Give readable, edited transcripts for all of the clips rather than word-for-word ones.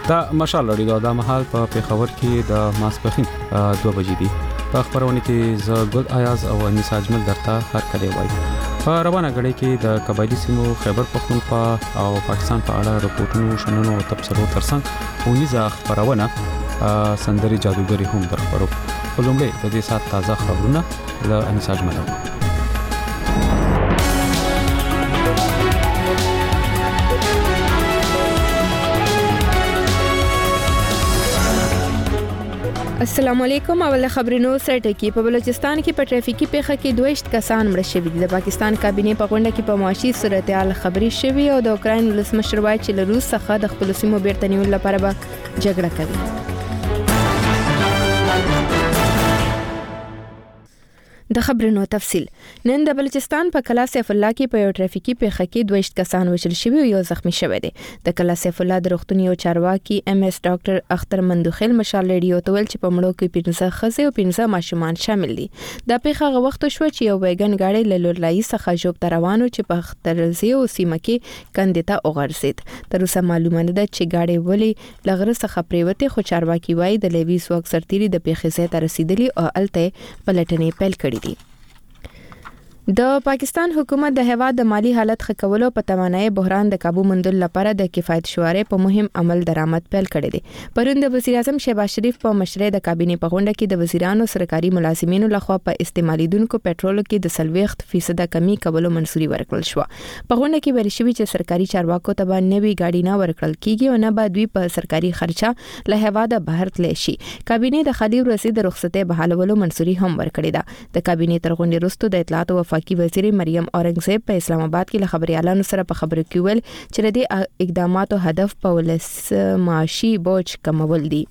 دا مشال لري دا محل په پیښور کې د ماسپخین 2 بجې دي. په خبرونه کې ز ګل ایاز او انیس اجمل درته هر کله وایي. په روانه غړي کې د قبایلی سیمو خیبر پختونخوا او پاکستان په اړه رپورټونو شننو او تبصرو ترڅنګ ونیزه خبرونه سندري جادوګری هم درخبرو. په لومړی د دې سات تازه خبرونه له انیس اجمل. السلام علیکم. اول خبرونو سره ټکی. په بلوچستان کې په ټریفیکي پیښه کې 22 کسان مړه شوي دي. د پاکستان کابینه په غونډه کې په معاشي صورتحال خبري شوي او د اوکراین ولسمشر وایي چې له روس څخه د خپل سیمو بیرته نیولو لپاره به جګړه کوي. د خبرونو تفصیل. نن د بلوچستان په کلا سیف الله کې په یو ټریفیکي پیښه کې 22 کسان وژل شوي او یو زخمی شوی دی. د کلا سیف الله د روغتوني او چارواکي ام اس ډاکټر اختر مندوخیل مشال ریډیو ته ویل چې په مړو کې 15 ښځې او 15 ماشومان شامل دي. دا پیښه هغه وخت شو چې یو ویګن گاډي له لورلای څخه جوب ته روانو چې په اخترزي او سیمه کې کندته اوغرزید. تر اوسه معلومه نه ده چې گاډي ولې لغره څخه پریوته، خو چارواکي وایي د لیوي سوک سرتيري د پیښې ځای ته رسیدلی او الته پلټنې پیل کړې. د پاکستان حکومت د هیواد د مالی حالت ښه کولو په توانایي بحران د काबू موندلو لپاره د کفایت شوارې په مهم عمل درآمد پیل کړی دی. پرون د وزیر اعظم شهباز شریف په مشرۍ د کابینې په غونډه کې د وزیرانو سرکاري ملازمینو لخوا په استعمالیدونکو پېټرولو کې د 40% کمی کولو منځوري ورکړل شو. په غونډه کې ویل شوی چې سرکاري چارواکو ته به نوي گاډي نه ورکړل کیږي او نه به دوی په سرکاري خرچه له هیواده بهر تللی شي. کابینې د خالي رسید رخصتۍ بحالولو منځوري هم ورکړی ده. د کابینې تر غونډې وروسته د اطلاعات او وفاقي وزیر مریم اورنګزیب په اسلام آباد کې له خبريالانو سره په خبرو کې ویل چې د اقداماتو هدف په ولس معاشي بوج کمول دي.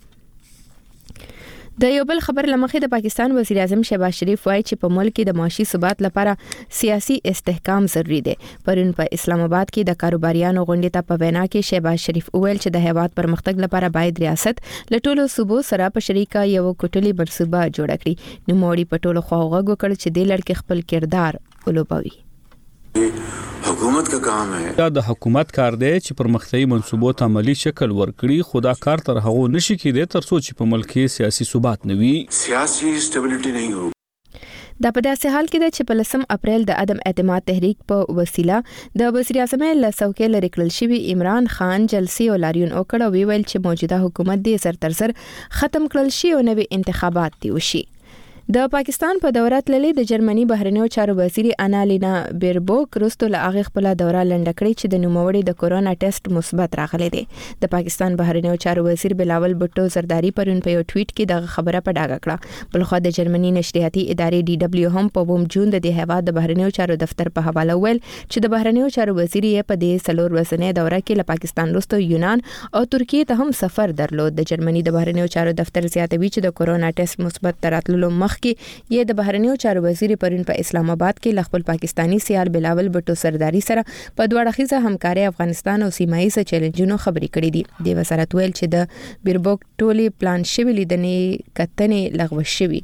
د یو بل خبر لمخې د پاکستان وزیر اعظم شهباز شریف وایي چې په ملک کې د معاشي ثبات لپاره سیاسي استحکام ضروری دی. پرون په اسلام آباد کې د کاروباریانو غونډې ته په وینا کې شهباز شریف وویل چې د هیواد پرمختګ لپاره باید ریاست له ټولو صوبو سره په شریکه یو کوټلي منصوبه جوړ کړي. نو موري په ټولو خواغه وکړ چې د لړ کې خپل کردار ولوبوي. حکومت کا کام ہے. دا د حکومت کار دی چې پرمختیايي منصوبو ته عملی شکل ورکړي. خدا کار تر هغه نشي کېدی تر څو چې په ملک کې سیاسي ثبات نه وي، سیاسي سټیبিলিټي نه وي. دا په داسې حال کې ده چې په 10 اپریل د عدم اعتماد تحریک په وسیله د وزیر اعظم له څوکۍ لري کړل شوی عمران خان جلسې او لاریون وکړ او ویل چې موجوده حکومت دې سر تر سر ختم کړل شي او نوي انتخابات دی وشي. د پاکستان په دوره تللې د جرمني بهرنیو چارو وزیر انالینا بیربوک رستو له هغه خپل دوره لنډه کړې چې د نوموړي د کورونا ټیسټ مثبت راغلی دی. د پاکستان بهرنیو چارو وزیر بلاول بټو زرداری پرون په یو ټویټ کې د خبره په ډاګه کړه. بلخو د جرمني نشریاتي ادارې ډي دبليو هم په ووم جون د هیواد د بهرنیو چارو دفتر په حواله ویل چې د بهرنیو چارو وزیر یې په دې سلور ورځې دوره کې له پاکستان وروسته یونان او ترکیه ته هم سفر درلود. د جرمني د بهرنیو چارو دفتر زیاتوي چې د کورونا ټیسټ مثبت راتللو مخکې یې د بهرنیو چارو وزیر پرون په اسلام آباد کې خپل پاکستانی سیال بلاول بټو سرداری سره په دوه اړخیزه همکاري افغانستان او سیمایي چیلنجونو خبرې کړې دي. د وزارت ویل چې د بیربوک ټولي پلان شوی لیدنې کتنې لغوه شوی.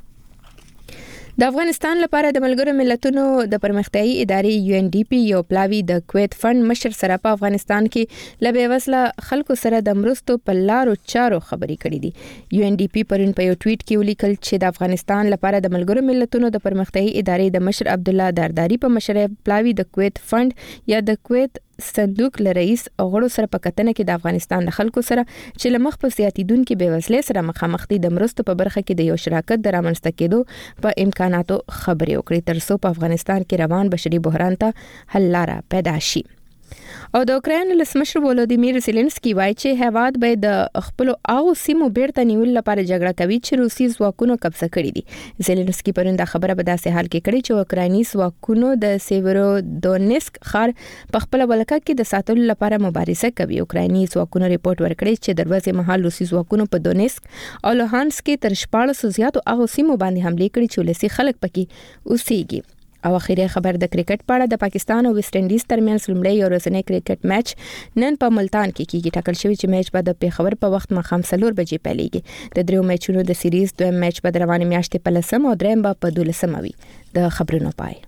د افغانستان لپاره د ملګرو ملتونو د پرمختیايي ادارې UNDP یو پلاوی د کویت فند مشر سره په افغانستان کې لبه وسله خلکو سره د مرستو په لارو چارو خبرې کړې دي. UNDP پرون په یو ټویټ کې ولیکل چې د افغانستان لپاره د ملګرو ملتونو د پرمختیايي ادارې د مشر عبد الله درداری په مشرۍ پلاوی د کویت فند یا د کویت صندوق له رئیس غړو سره په کتنه کې د افغانستان د خلکو سره چې لمخ په زیاتیدونکو بیوزلۍ سره مخامخ دي د مرستو په برخه کې د یو شراکت د رامنځته کېدو په امکاناتو خبرې وکړي تر څو په افغانستان کې روان بشري بحران ته حل لاره پیدا شي. او د اوکراین ولسمشر ولودیمیر زيلنسکي وایي چې هیواد به د خپل او سیمو بیرته نیول لپاره جګړه کوي چې روسي ځواکونو قبضه کړې دي. زيلنسکي پرون د خبره په داسې حال کې کړې چې اوکرایني ځواکونو د سیورو دونیسک ښار په خپل ولکه کې د ساتلو لپاره مبارزه کوي. اوکرایني ځواکونو ریپورت ورکړی چې د ورځې مهال روسي ځواکونو په دونیسک او لوهانسک کې تر 1400 زیاتو هغه سیمو باندې حمله کړې چې ولسی خلک پکې اوسېږي. او اخیری خبر د کرکټ په اړه د پاکستان او ویسټ انډیز ترمنځ لومړی ورځنی کرکټ میچ نن په ملتان کې کیږي. ټاکل شوی چې میچ به د پیښور په وخت مخام 4 بجې پیلېږي. د دریو میچونو د سیریز دویم میچ په روانه میاشتې په 10 او دریم په 12 وي. د خبرونو پای.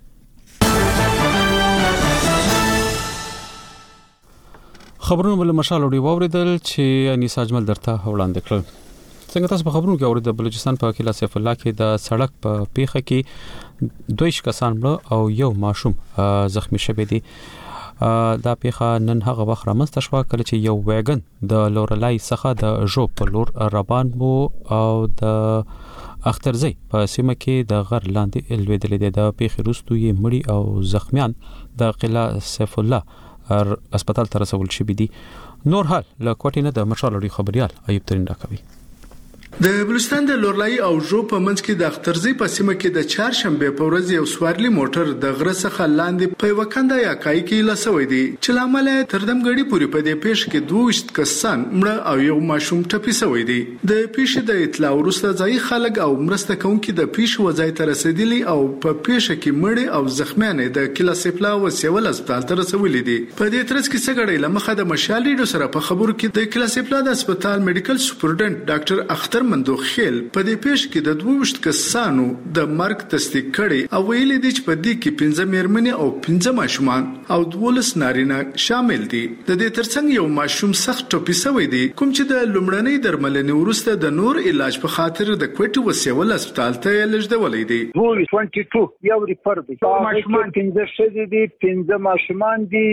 خبرونه بل مشال وړي ووریدل چې انیس اجمل درته وړاندې کړل. څنګه تاسو په خبرونو کې اوریدل بلوچستان په کلا سیف الله کې د سړک په پیښه کې 2 کسان مړه او یو ماشوم زخمی شوی دی. دا پیښه نن هغه وخت رامنځته شوه کله چې یو ویګن د لورلای څخه د ژوب په لور روان وو او د اخترزی په سیمه کې د غر لاندې لویدلې ده. د پیښې وروسته یې مړي او زخمیان د قلا سیف الله هسپتال ته رسول شوي دي. نور حال له کوټې نه د مشالوړي خبريال ایوب ترين راکوي. د بلوچستان د لورلای او ژوب په منځ کې د اخترزی په سیمه کې د چهارشنبه په ورځ یو سوارلي موټر د غره څخه لاندې په وکنده یا کای کې لاسوي دي چې لامل تردم غړي پوری په دې پیښ کې 22 کسان مړه او یو ماشوم ټپي شوی دی. د پیښې د اطلاع وروسته ځای خلک او مرسته کوونکي د پیښ وځای ته رسیدلي او په پیښه کې مړي او زخمیان د کلا سیفلا او سیول هسپتال ته رسولي دي. په دې ترڅ کې څنګه لمخه د مشالې سره په خبرو کې د کلا سیفلا د هسپتال میډیکل سپورټنټ ډاکټر اختر مندوخیل په دې پیښ کې د 22 کسانو د مرګ تصدیق کړي او ویلي دي چې په دې کې 15 مېرمنې او 15 ماشومان او 12 نارینه شامل دي. د دې ترڅنګ یو ماشوم سخت ټپي شوی دی کوم چې د لومړنۍ درملنې وروسته د نور علاج په خاطر د کوټې وسیول هسپتال ته لېږدولې دي. 22 یو ریپورت دي ماشومان 15 شدي دي 15 ماشومان دي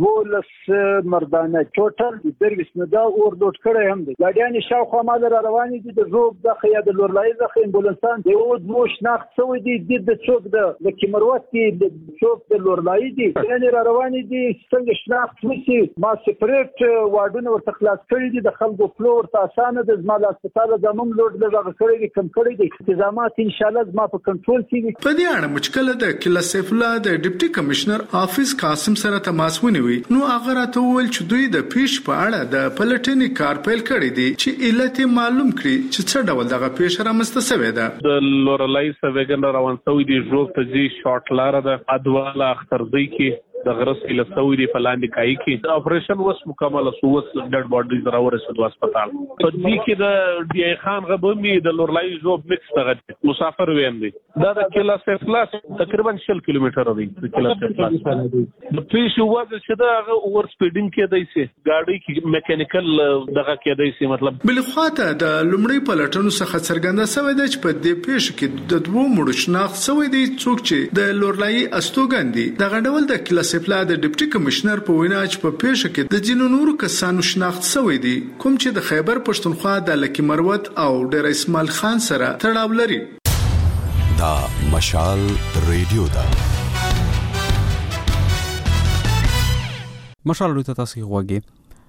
12 مردانه ټوټل د سرویس نه دا اور لوټ کړی هم دي. ګاډیان شاوخوا مال را روان دي د روب د خیا د لورلای ځخه امبولانسان دی او د شناخت سوی دي د څوک د کیمروت کې د څوک د لورلای دي یعنی را روان دي څنګه شناخت وسی ما سپریټ واډونه ورته خلاص کړی دي د خلکو فلور ته اسانه د زمال هسپتال زموم لوټ لږه کړی دي کم کړی دي انتظامات ان شاء الله زما په کنټرول کې. په دې اړه مشکل د کلا سیف الله د ډیپټي کمشنر حافظ قاسم سره تماس ونیوي. نو هغه راته وویل چې دوی د پیښ په اړه د پلټنې کار پیل کړی دی چې علت معلوم کړي چې څه ډول دغه پیښه رامنځته شوې ده. د لورلای سویګن روان شوی دی ژوب ته جی شارټ لار ده ادواله اخترزی کې د غرس کې لسوي دی فلاندې کای کې اپریشن وس مکمل سوس ډډ باډیز راوړل شو هسپتال په دې کې د ډی خان غبومي د لورلای ژوب مکس ته مسافر ویم دی دا د کلا سیفلاس تقریبا 6 کیلومتر دی د کلا سیفلاس د پیښ وځ چې دا اور سپیډینګ کې دی سي ګاډي کې میکانیکل دغه کې دی سي مطلب بل خواته د لومړی پلټنو څخه څرګنده شوې ده چې په دې پیښ کې د دوه مړو شناخت شوی دی څوک چې د لورلای استوګن دي دغه ډول د کلا سیفلا د ډیپټي کمشنر په وینا چې په پیښه کې د جنو نور کسانو شناخت شوی دی کوم چې د خیبر پښتونخوا د لکی مروت او ډیر اسماعیل خان سره تړاو لري. دا مشال ریډیو دا مشال ریډیو تاسو غوږی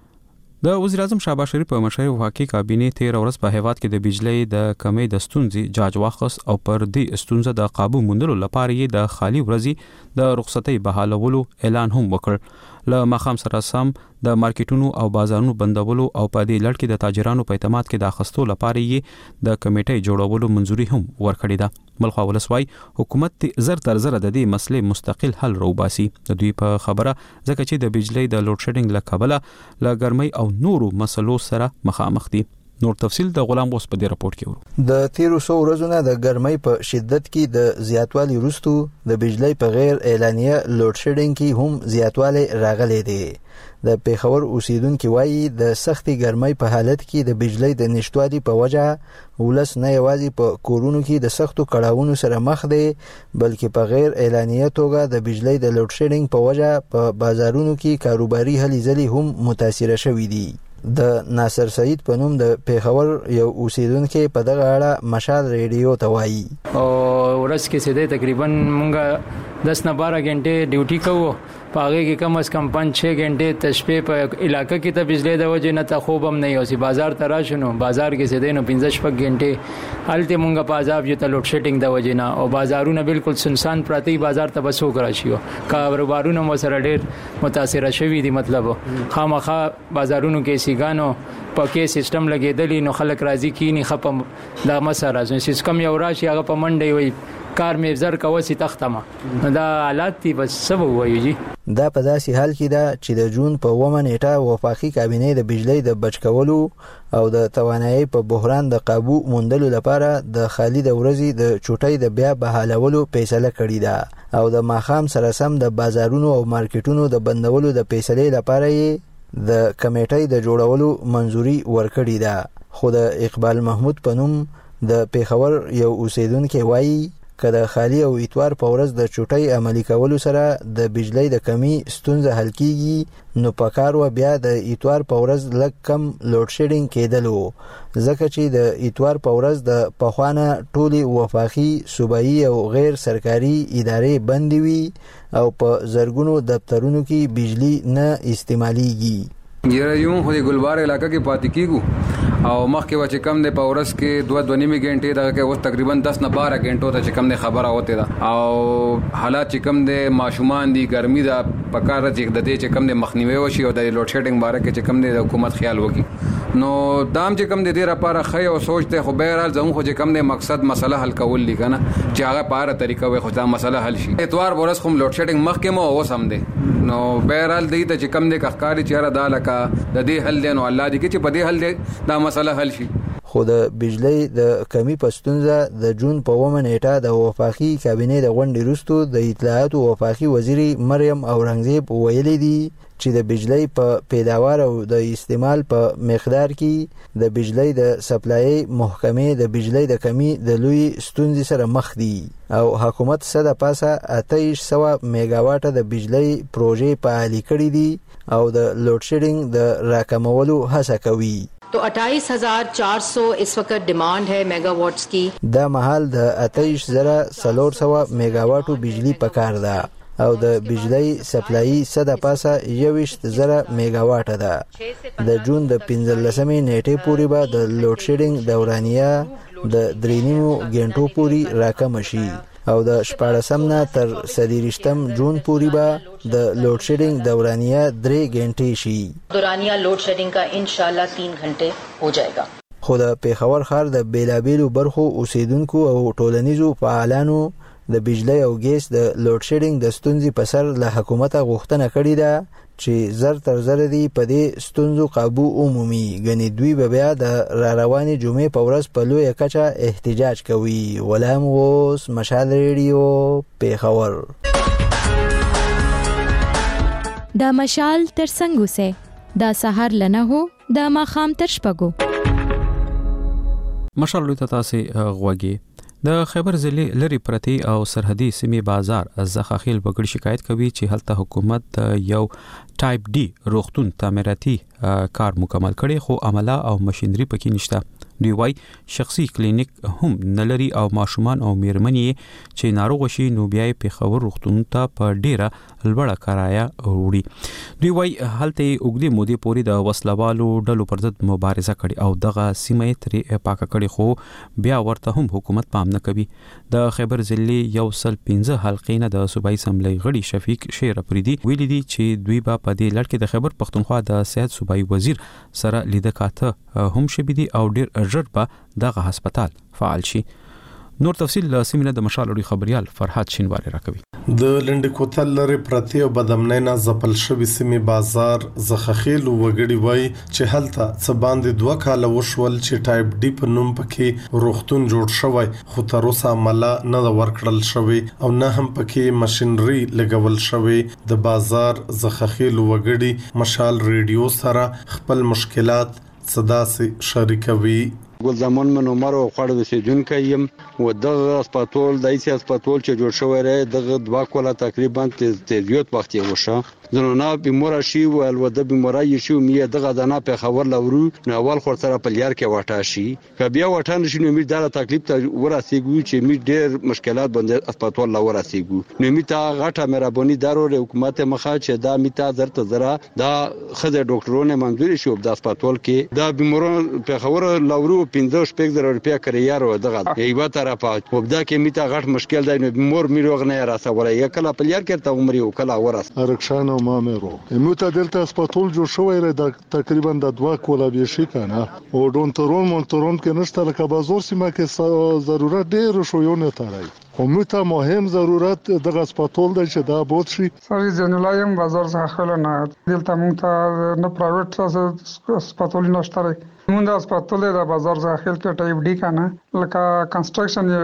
د وزیر اعظم شهباز شریف په مشرۍ وفاقي کابینه 13 ورځ په هیواد کې د بجلی د کمی د ستونزې جاج واخص او پر دې ستونزه د قابو موندلو لپاره یې د خالی ورځي د رخصتۍ بحالولو اعلان هم وکړ. له مخام سره سم د مارکیټونو او بازارونو بندولو او په دې لړ کې د تاجرانو په اعتماد کې د اخستو لپاره یې د کمیټې جوړولو منځوري هم ورکړې ده. ملخوا ولسوای حکومت زر تر زر د دې مسلې مستقل حل روباسي. د دوی په خبره ځکه چې د بجلی د لوډ شیډینګ لکبله ل ګرمۍ او نورو مسلو سره مخامخ دي. نور تفصیل د غلام غوس په دې راپورټ کې ورو. د 1300 ورځې د ګرمۍ په شدت کې د زیاتوالي وروسته د بجلی په غیر اعلانیه لوډ شیډینګ کې هم زیاتوالی راغلی دی. د پیښور اوسیدونکو وایي د سختي ګرمۍ په حالت کې د بجلی د نشټوالي په وجه ولس نه یوازې په کورونو کې د سختو کړاوونو سره مخ دی بلکې په غیر اعلانیه توګه د بجلی د لوډ شیډینګ په وجه په بازارونو کې کاروباري هلې ځلې هم متاثره شوي دي. د ناصر سعید په نوم د پیښور یو اوسیدونکو په دغه اړه مشال ریډیو ته وایي او ورځ کې سیده تقریبا مونږه 10 نه 12 غنټه ډیوټي کوو پاغه کې کم از کم 5-6 غنټه تشپې په علاقې کې ته بجلی د وجه نه ته خوب هم نه یوسي بازار ته راشنو بازار کې سیده نو 15 غنټه حالت مونږه په عذاب یو ته لوډ شیډینګ د وجه نه او بازارونه بالکل سنسان پراتی بازار ته بسو کراشيو کاروبارونه مو سره ډېر متاثر شوي دي مطلب خامخا بازارونو کې سیګانو پکې سیستم لګیدلی نو خلک راضي کینی خپم د مسره سیستم یو راشي هغه په منډي وي کار مې زر کوسي تختمه دا حالات دي بس سبب وایي. دا په داسې حال کې ده چې د جون په 1 نیټه وفاقي کابینه د بجلی د بچکولو او د توانایي په بحران د قابو موندلو لپاره د خالي د ورځې د چوټۍ د بیا بحالولو فیصله کړې ده او د ماخام سره سم د بازارونو او مارکیټونو د بندولو د فیصلې لپاره یې د کمیټې د جوړولو منځوري ورکړې ده. خو د اقبال محمود په نوم د پیښور یو اوسیدونکو وایي کله خالی او اتوار په ورځ د چوټۍ عملی کولو سره د بجلی د کمی ستونزه حل کیږي نو پکار و بیا د اتوار په ورځ لږ کم لوډ شیډینګ کېدلو ځکه چې د اتوار په ورځ د پخوانه ټولي وفاقي صوبایي او غیر سرکاري ادارې بندي وي او په زرګونو دفترونو کې بجلی نه استعماليږي. یره یو خو د ګلبار علاقہ کې پاتې کیږو او مخکې چې کم د پورس کې 2.5 غنټې دغه کې اوس تقریبا 10 نه 12 غنټو ته چې کم د خبره ہوته دا او حالات چې کم د ماشومان دی ګرمي دا پکاره چې د دې چې کم د مخنیوي وشي او د لوډ شیډینګ باره کې چې کم د حکومت خیال وکړي نو دام چې کم د دې لپاره خی او سوچته خو بهرحال زموږ خو چې کم د مقصد مسله حل کول لیکنه چې هغه پاره طریقه وي خو دا مسله حل شي. اتوار ورځ خو لوډ شیډینګ مخکې مو اوس هم دی نو بهرحال دې ته چې کم د کخکاری چیرې دا لکه د دې حل دی نو الله دې کې چې په دې حل دی دا مسله حل شي. خو د بجلی د کمی پستونزه د جون په 1 نیټه د وفاقي کابینې د غونډې وروسته د اطلاعات او وفاقي وزیر مریم اورنګزیب ویلي دي چې د بجلی په پیداوار او د استعمال په مقدار کې د بجلی د سپلای محکمې د بجلی د کمی د لوی ستونزې سره مخ دي او حکومت سره پاسه 2800 میگاواټه د بجلی پروژې فعالي کړې دي او د لوډ شیډینګ د راکمولو هڅه کوي. तो 28,400 इस वक्त डिमांड है मेगावाट्स की. دا محل د 28,400 میگاواټو بجلی پکار ده او د بجلی سپلای صد پاسه 21,000 میگاواټه ده. د جون د 15 نیټې پورې به د لوډ شیډینګ دورانیه د 3.5 غنټو پورې راکم شي او د 14 نه تر 30 جون پورې به د لوډ شیډینګ دورانیه 3 غنټې شي. دورانیه لوډ شیډینګ کا انشاءاللہ 3 घंटे हो जाएगा. خو د پیښور ښار د بیلابیلو برخو اوسیدونکو او ټولنیزو فعالانو د بجلی او ګیس د لوډ شیډینګ د ستونزې په سر له حکومت غوښتنه کړې ده چې زر تر زر دی په دې ستونزو قابو عمومي غني دوی به بیا د را رواني جمعې په ورځ په لوی کچه احتجاج کوي. غلام غوث، مشال ریډیو، پیښور. دا مشال تر څنګه سه دا سحر لنه هو دا ماخام تر شپګو مشال لوی تاسو غوږی د خیبر ضلع لری پرتی او سرحدي سیمې بازار زخاخیل بغړ شکایت کوي چې هلته حکومت یو ټایپ ډي روغتون تعمیراتي کار مکمل کړي خو عمله او ماشينري پکې نشته. دوی وايي شخصي کلینیک هم نلري او ماشومان او میرمنې چې ناروغ شي نو بیا په خبر روغتون ته په ډیره لوړه کرایه وړي. دوی وايي هلته اوګدي مودي پوری د وسلوالو ډلو پر ضد مبارزه کړي او دغه سیمه ترې پاکه کړي خو بیا ورته هم حکومت پام نه کوي. د خیبر ضلع یو سل 15 حلقې نه د صوبایي اسمبلی غړي شفیق شیر افریدي ویلي دي چې دوی په دې لړ کې د خیبر پښتونخوا د صحت صوبایي وزیر سره لیده کاته هم شوي دي او ډیر ژر به دغه هسپتال فعال شي. نور تفصیل سیمینه د مشال لري خبريال فرحات شینواری راکوي. د لنډکوتل لري پرتی او بدمنینا زپل شوی سیمې بازار زخخیل وګړي وای چې هلته څه باندې 2 کال وشول چې ټایپ ډي په نوم پکې روغتون جوړ شوی خو تر اوسه عمله نه ورکړل شوی او نه هم پکې ماشينري لګول شوی. د بازار زخخیل وګړي مشال ریډیو سره خپل مشکلات صدا سي شریکوي. ګل زمان من عمر او خړ د سجون کایم و دغه اسپاتول د ایسي اسپاتول چې جوړ شوی دی دغه 2 کوله تقریبا تیزیوت وخت یې وشه زنونه بیمار شي او الوده بیماری شي مې دغه دنا په خبر لورو نو اول خور سره په لیار کې واټا شي کبیا واټا نشي نو مې دا تکلیف ته ورسېږي چې مې ډېر مشکلات باندې اسپاتول لا ورسېږي نو مې تا غټه مهرباني دارو حکومت مخه چې دا مې تا زرت زرا دا خزه ډاکټرونه منځوري شو د اسپاتول کې دا بیمارو په خبر لورو 15,000 روپیا کریار و دغه ایوا طرفه وبدا کې میته غټ مشکل دی نو مور میروغ نه راسوله یا کله پلیار کې ته عمر یو کله ورس ارکشانو مامرو موته دلته اسپاتول جوړ شوی دی تقریبا د 2 کولا به شي کنه او ډونټرون مونټرون کې نشته لکه بازار سیمه کې ضرورت ډیر شو یو نه تارای خو موته مهم ضرورت دغه اسپاتول دی چې دا بوت شي. سړي جنلایم بازار څخه خل نه دلته موته نه پرایویټ اسپاتول نشته مونږ د اسپاتول د بازار ځخیل کې ټایپ ډي کنه لکه کنستراکشن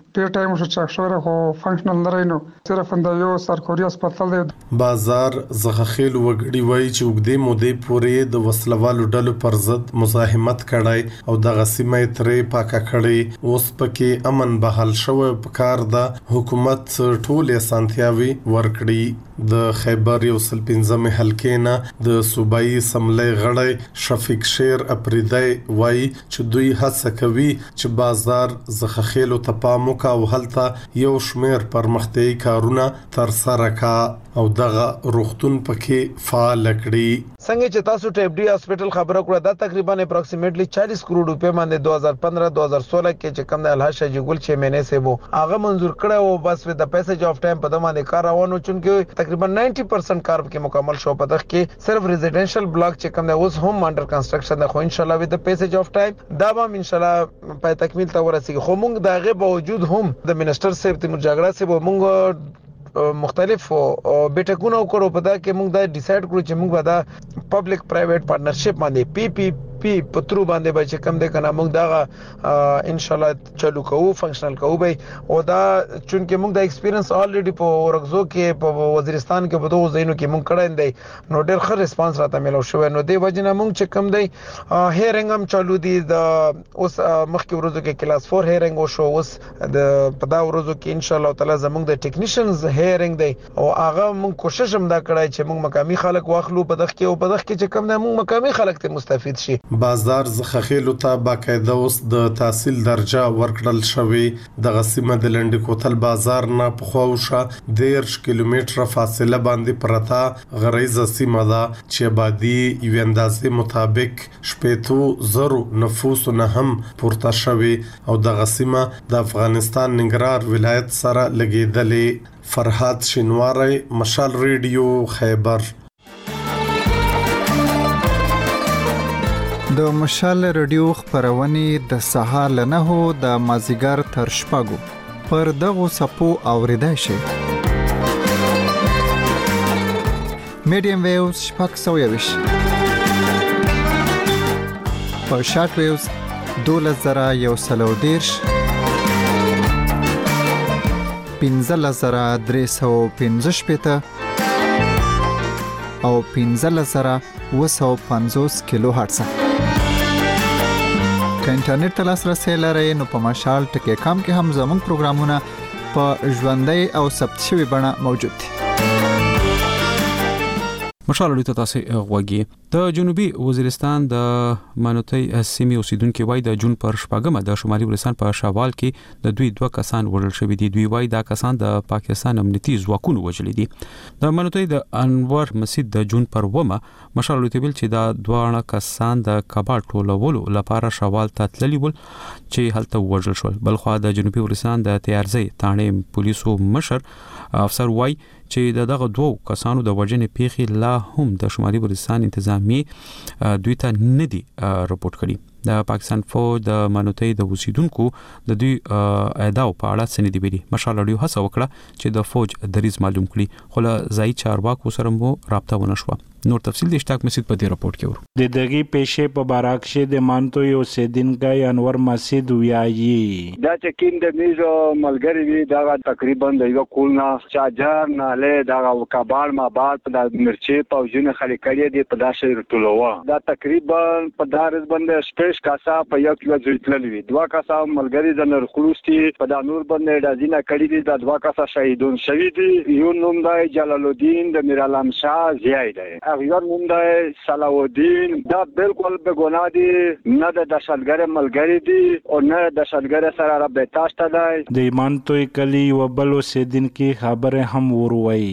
ډېر ټایم شو چې شوره خو فنکشنل نه رینو صرف دا یو سرکوري هسپتال دی. بازار زغخیل وګړي وایي چې وګړي مودې پورې د وسلوالو ډلو پر ضد مزاحمت کړای او د غسیمه ترې پاکه کړي. اوس پکې امن بحال شوی په کار د حکومت ټول اسانتیاوي ورکړي. د خیبر یو سل 15 حلقې نه د صوبایي سملې غړی شفیق شیر اپریدی وایي چې دوی هڅه کوي چې بازار زغخیل ته پام وکړي او هلته یو شمیر پرمختیايي کارونه تر سره کا او دغه روغتون پکې فعال کړي. څنګه چې تاسو ټیپ ډي هسپتال خبره کړه دا تقریبا اپروکسیمیټلی 40 کروڑ روپے باندې 2015-2016 کې چې کوم د الحاج شجی ګل چې مینه سه وو هغه منزور کړه او بس د پیسج اف ټایم په دمانه کار روانو چونکه تقریبا 90% کار کې مکمل شو. په دغه کې صرف ریزیډنشل بلاک چې کوم د اوس هم انډر کنسټرکشن ده خو ان شاء الله وذ د پیسج اف ټایم دا به ان شاء الله په تکمیل ته ورسیږي. خو موږ دغه باوجود هم د منسٹر صاحب تیمور جګړه صاحب موږ مختلف بیٹکونه وکړو په دا کې موږ دا ډیسایډ کړو چې موږ به دا پبلک پرایویټ پارټنرشپ باندې پی پترو باندې به چې کم ده کنه موږ دا ان شاء الله چالو کوو فنکشنل کوو به او دا چونکه موږ دا ایکسپیرینس الریډي په ورغزو کې په وزیرستان کې په دوه ځایونو کې موږ کړی دی نو ډېر ښه ریسپانس راته ملو شو. نو دی وجنه موږ چې کم دی هیرنګ هم چالو دي د اوس مخکې ورځو کې کلاس 4 هیرنګ وشو. اوس د په دا ورځو کې ان شاء الله تعالی زموږ د ټیکنیشنز هیرنګ دی او هغه موږ کوشش هم دا کړای چې موږ مقامی خلک واخلو په دغه کې او په دغه کې چې کم دی موږ مقامی خلک ته مستفید شي. بازار زغخیل ته باقاعده اوس د تحصیل درجه ورکړل شوی. د غسیمه د لنډ کوتل بازار نه په خوښه 10 کیلومتره فاصله باندې پرتا غریزه سیمه ده چې آبادی یو اندازې مطابق 70,000 نفوس نه هم پورته شوی او د غسیمه د افغانستان ننګرهار ولایت سره لګیدلې. فرحات شینواری، مشال ریډیو، خیبر. د مشال ریډیو خبرونه د سهار له 9 د مازیګر تر شپږو پر دغه سپو اوریدای شي. میډیم ویوز شپږ سویوش په شارټ ویوز 2110 15,315 او 15,250 کیلو هرتز. که انټرنیټ ته لاسرسي لرئ نو په مشال ټکی کام کې هم زموږ پروګرامونه په ژوندۍ او ثبت شوی بڼه موجود دي. مشال لري تاسو غوږی د جنوبي وزیرستان د مانوتي سیمې اوسیدونکو وای د جون پر شپږمه د شمالي وزیرستان په شوال کې د دوی دوه کسان وژل شوی دي. دوی وای دا کسان د پاکستان امنیتي ځواکونو وژل دي. د مانوتي د انور مسجد د جون پر ومه مشال لري چې دا دوه کسان د کباړ ټولولو لپاره شوال ته تللی ول چې هلته وژل شول. بلخو د جنوبي وزیرستان د تیارزي تانه پولیسو مشر افسر وای چې دغه دوه کسانو د وژنې پیښې لا هم د شمالي وزیرستان انتظامی دوی ته نه دي راپورټ کړي. د پاکستان فوج د مانوتي د اوسیدونکو د دوی اعداو په اړه څه نه دی ویلي. مشال لري هڅه وکړه چې د فوج دریز معلوم کړي خو له ځای چارواکو سره مو رابطه ونه شو. نور تفصیل د اشتاق مسجد په دې راپورټ کې ورو. د دغه پیښې په باراکشه د مانتوي اوسیدونکو انور مسجد ویایي دا چې کین د میزو ملګری وی دا تقریبا د یو کولنا چاجر نه له دا کباړ ما بعد د مرچي پوجونه خلک کړي دي په داسې ټولوا دا تقریبا په دارز باندې شپږ کاسا په یو کیو ځټلوي دوه کاسا ملګری د نرخلوستي په د نور باندې د ځینه کړي دي د دوه کاسا شهیدون شوی دي. یو نوم دی جلال الدین د میر علم شاه زیای دی اغیار نوم دی صلاح الدین. دا بالکل به ګناه دي نه د دشتګر ملګری دي او نه د دشتګر سره رابطه شته دی. د ایمانتوي کلی وبلو سیدنکی خبره هم وروي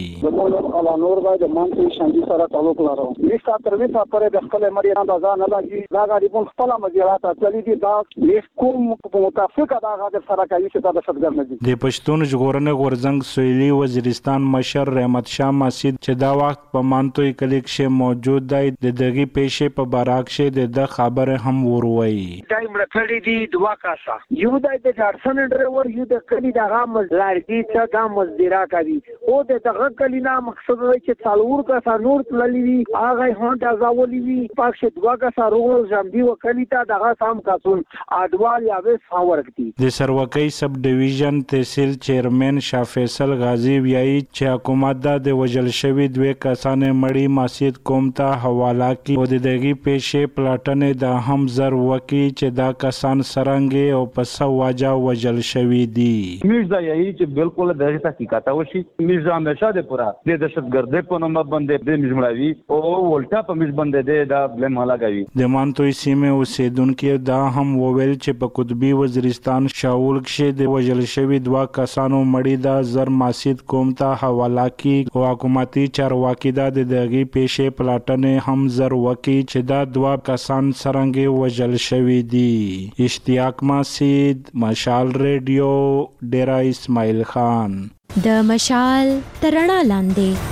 د نور باید مانتوي شاندي سره تعلق لرو. لیستا تر ویسا پرې د خپل مریان د ځان نه لګي دا غریبون خپل مزیرات چلی دي دا کوم متفقه دا غاډ سره کوي چې دا دشتګر نه دي. د پښتون ژغورنې غورزنګ سویلي وزیرستان مشر رحمت شاه مسجد چې دا وخت په مانتوي کلی کې موجود دی د دغه پیښې په باراکشه د خبره هم وروي. ټایم رکړی دي دوا کاسا یو د جارسن ډرایور یو د کلی دغه مزلار دي چې دا مزدورا کوي او د دغه کلی نه مقصد مقصد دی چې څلور کسه نور تللی وي هغه هم ځاولي وي پاکشه دوه کسه روغ جامدي وکړي ته دغه سام کاسون اډوال یا به فاورکتي د سروکۍ سب ډیویژن تحصیل چیرمن شاه فیصل غازی ویایي چې حکومت د وجل شوی دوه کسان مړی ماسید قوم ته حواله کی او د دغه پیښې پلاټنې د هم زر وکی چې دا کسان سرنګي او پس واجا وجل شوی دي میرزا یہی چې بالکل دغه تحقیقات وشي میرزا همیشه د پورا د دهشتګردۍ په نوم باندې د مجموعي او ولټا په مج باندې د بلم لګوي د مانتوي سیمه اوسیدونکو دا هم وویل چې په قطبي وزیرستان شاول کې د وجل شوی دوا کسانو مړی دا زر ماسید قوم ته حواله کی او حکومتي چارواکي دا دغه پیښې پلاټنې هم زر وکی چې دا دوا کسان سرنګي وجل شوی دي اشتیاق ماسید مشال ریډیو ډیرا اسماعیل خان د مشال ترڼا لاندې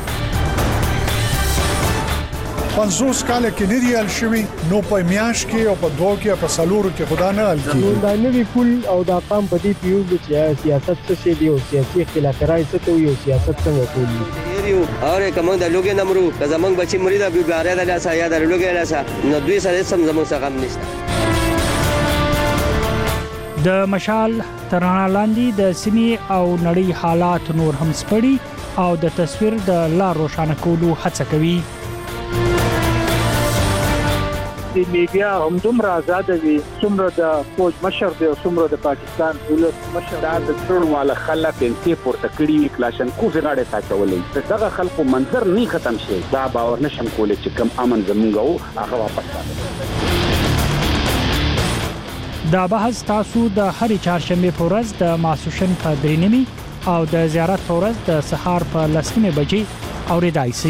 50 کال کې نه دی ال شوی نو په میاش کې او په دوه کې په سالورو کې خدا نه ال کی دا نوی پول او دا قام په دې پیو چې سیاست څه شي دی او سیاسي اختلافات څه کوي او سیاست څنګه کوي اور کوم د لوګي نمرو زمنګ بچي مرید ابي باره د لاسه یا د لوګي لاسه نو دوی سره سم زمنګ څخه هم نشته د مشال ترڼا لاندې د سیمې او نړۍ حالات نور هم سپړي او د تصویر د لار روښانه کولو هڅه کوي د میډیا هم دومره آزاد وي څومره د فوج مشر دی او څومره د پاکستان ولس مشر دا د ټول مال خلک انتي پورته کړي کلاشن کو غاړه ساتولې دغه خلکو منظر نه ختم شي دا باور نشم کولای چې کم امن زمونږ هغه واپس راځي دا بحث تاسو د هرې چهارشنبه په ورځ د ماسوشن په 3:30 او د زیارت په ورځ د سهار په 10:00 بجې اوریدای شئ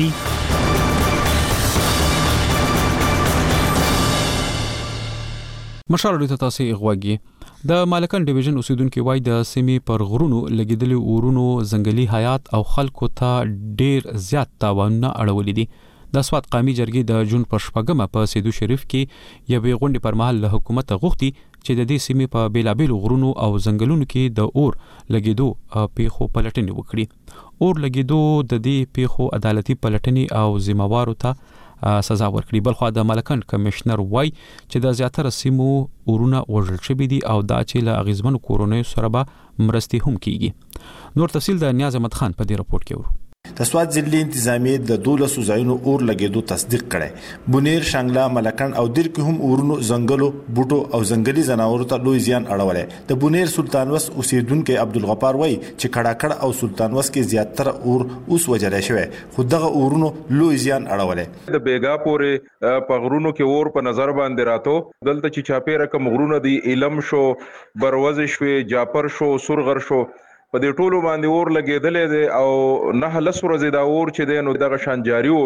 مشال ډیټا تاسو غواګي د مالکن ډیویژن اوسیدونکو وای د سیمې پر غرونو لګیدلي اورونو ځنګلي حیات او خلکو ته ډیر زیات تاوانونه اړولې دي د سواد قومي جرګې د جون په شپږمه په سیدو شریف کې یوې غونډې پر مهال له حکومت غوښتي چې د دې سیمې په بیلابیلو غرونو او ځنګلونو کې د اور لګیدو پیښو پلټنې وکړي اور لګیدو د دې پیښو عدالتي پلټنې او ذمہوارو ته سزا ورکړي بلخو د مالکن کمشنر وای چې د زیاتره سیمو اورونه وژل شوي دي او دا چې له اغیزمنو کورونو سره به مرستې هم کیږي نور تفصیل د نیاز احمد خان په دې راپورټ کې ورو د سواد ضلع انتظامیه د 12 ځایونو اور لګیدو تصدیق کړي بونیر شانګلا ملکن او دیر کې هم اورونو زنګلو بوټو او زنګلي زناورو ته لوی زیان اړولې د بونیر سلطان وس اوسیدونکو عبدالغفار وای چې کړه او سلطان وس کې زیاتره اور اوس وجل شوی خو دغه اورونو لوی زیان اړولې د بیګا پورې پغرونو کې اور په نظر باندې راتو دلته چې چاپی رقم غرونه دی علم شو بروز شو جاپر شو سرغر شو په دې ټولو باندې اور لګیدلې دي او نه لسره زیاده اور چې دینو دغه شان جاریو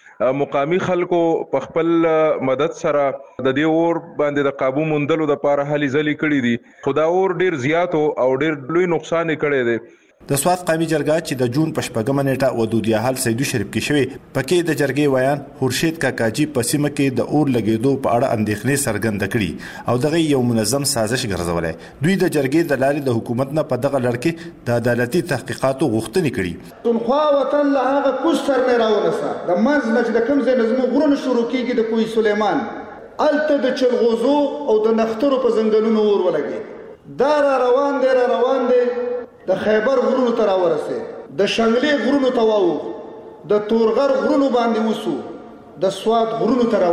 مقامی خلکو په خپل مدد سره د دې اور باندې د قابو موندلو د لپاره هلي ځلې کړې دي خدا اور ډیر زیات او ډیر لوی نقصان کړي دي د سواد قومي جرګه چې د جون په شپږمه نیټه ودودیا حل سیدو شریف کې شوی پکې د جرګې ویان خورشید کاکاجي په سیمه کې د اور لګیدو په اړه اندېښنې څرګنده کړي او دغه یو منظم سازش ګرځولې دوی د جرګې د لارې د حکومت نه په دغه لړ کې د عدالتي تحقیقاتو غوښتنې کړي تنخوا وطن له هغه کوستر نه راونسه د منځ نه د کوم ځای نظم غرونه شروع کیږي د کوی سلیمان الته د چلغوزو او د نخترو په ځنګلونو اور ولګي دا را روان دی د خیبر غرونو ته راورسه د شنګلې غرونو ته واوښ د تورغر غرونو باندې وسو د سواد غرونو ته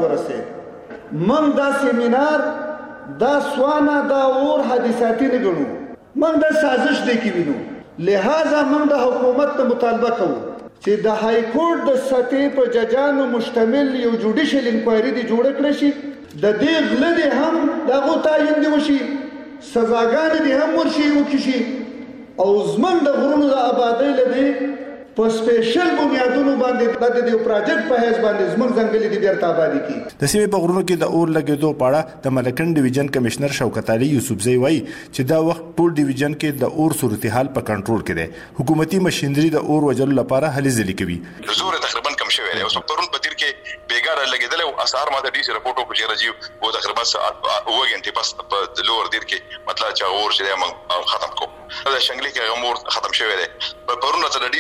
راورسه من دا سیمینار دا سوانا دا اور حادثاتی نه ګڼو من دا سازش دی کې وینو لہذا من د حکومت ته مطالبه کوم چې د های کورټ د سطحې په ججانو مشتمل یو جوډیشل انکوایري دی جوړ کړی شي د دې غلطي هم دغه تعین دی وشي سزاګان دي هم ورشي وکشي او زمن د غرونو د آبادی لدی په سپیشل بنیادونو باندې د دې پروجیکټ په هیڅ باندې زمن ځنګلي دي بیرته آبادی کی د سیمې په غرونو کې د اور لګیدو په اړه د ملکن ډیویژن کمشنر شوکت علي یوسفزئی وایي چې دا وخت ټول ډیویژن کې د اور صورتحال په کنټرول کې دی حکومتي مشینری د اور وجلو لپاره هلي ځلې کوي زور تقریبا کم شوی دی اوس پرون په تیر کې بیګار لګیدل او اثر ماته ډي سي رپورټو په شیر راځي او تقریبا وګنټي پس په لور دیر کې مطلب چې اور چې ختم کو دا شنګلي کې غمور ختم شوی دی په پرون ته د ډي سي ملکن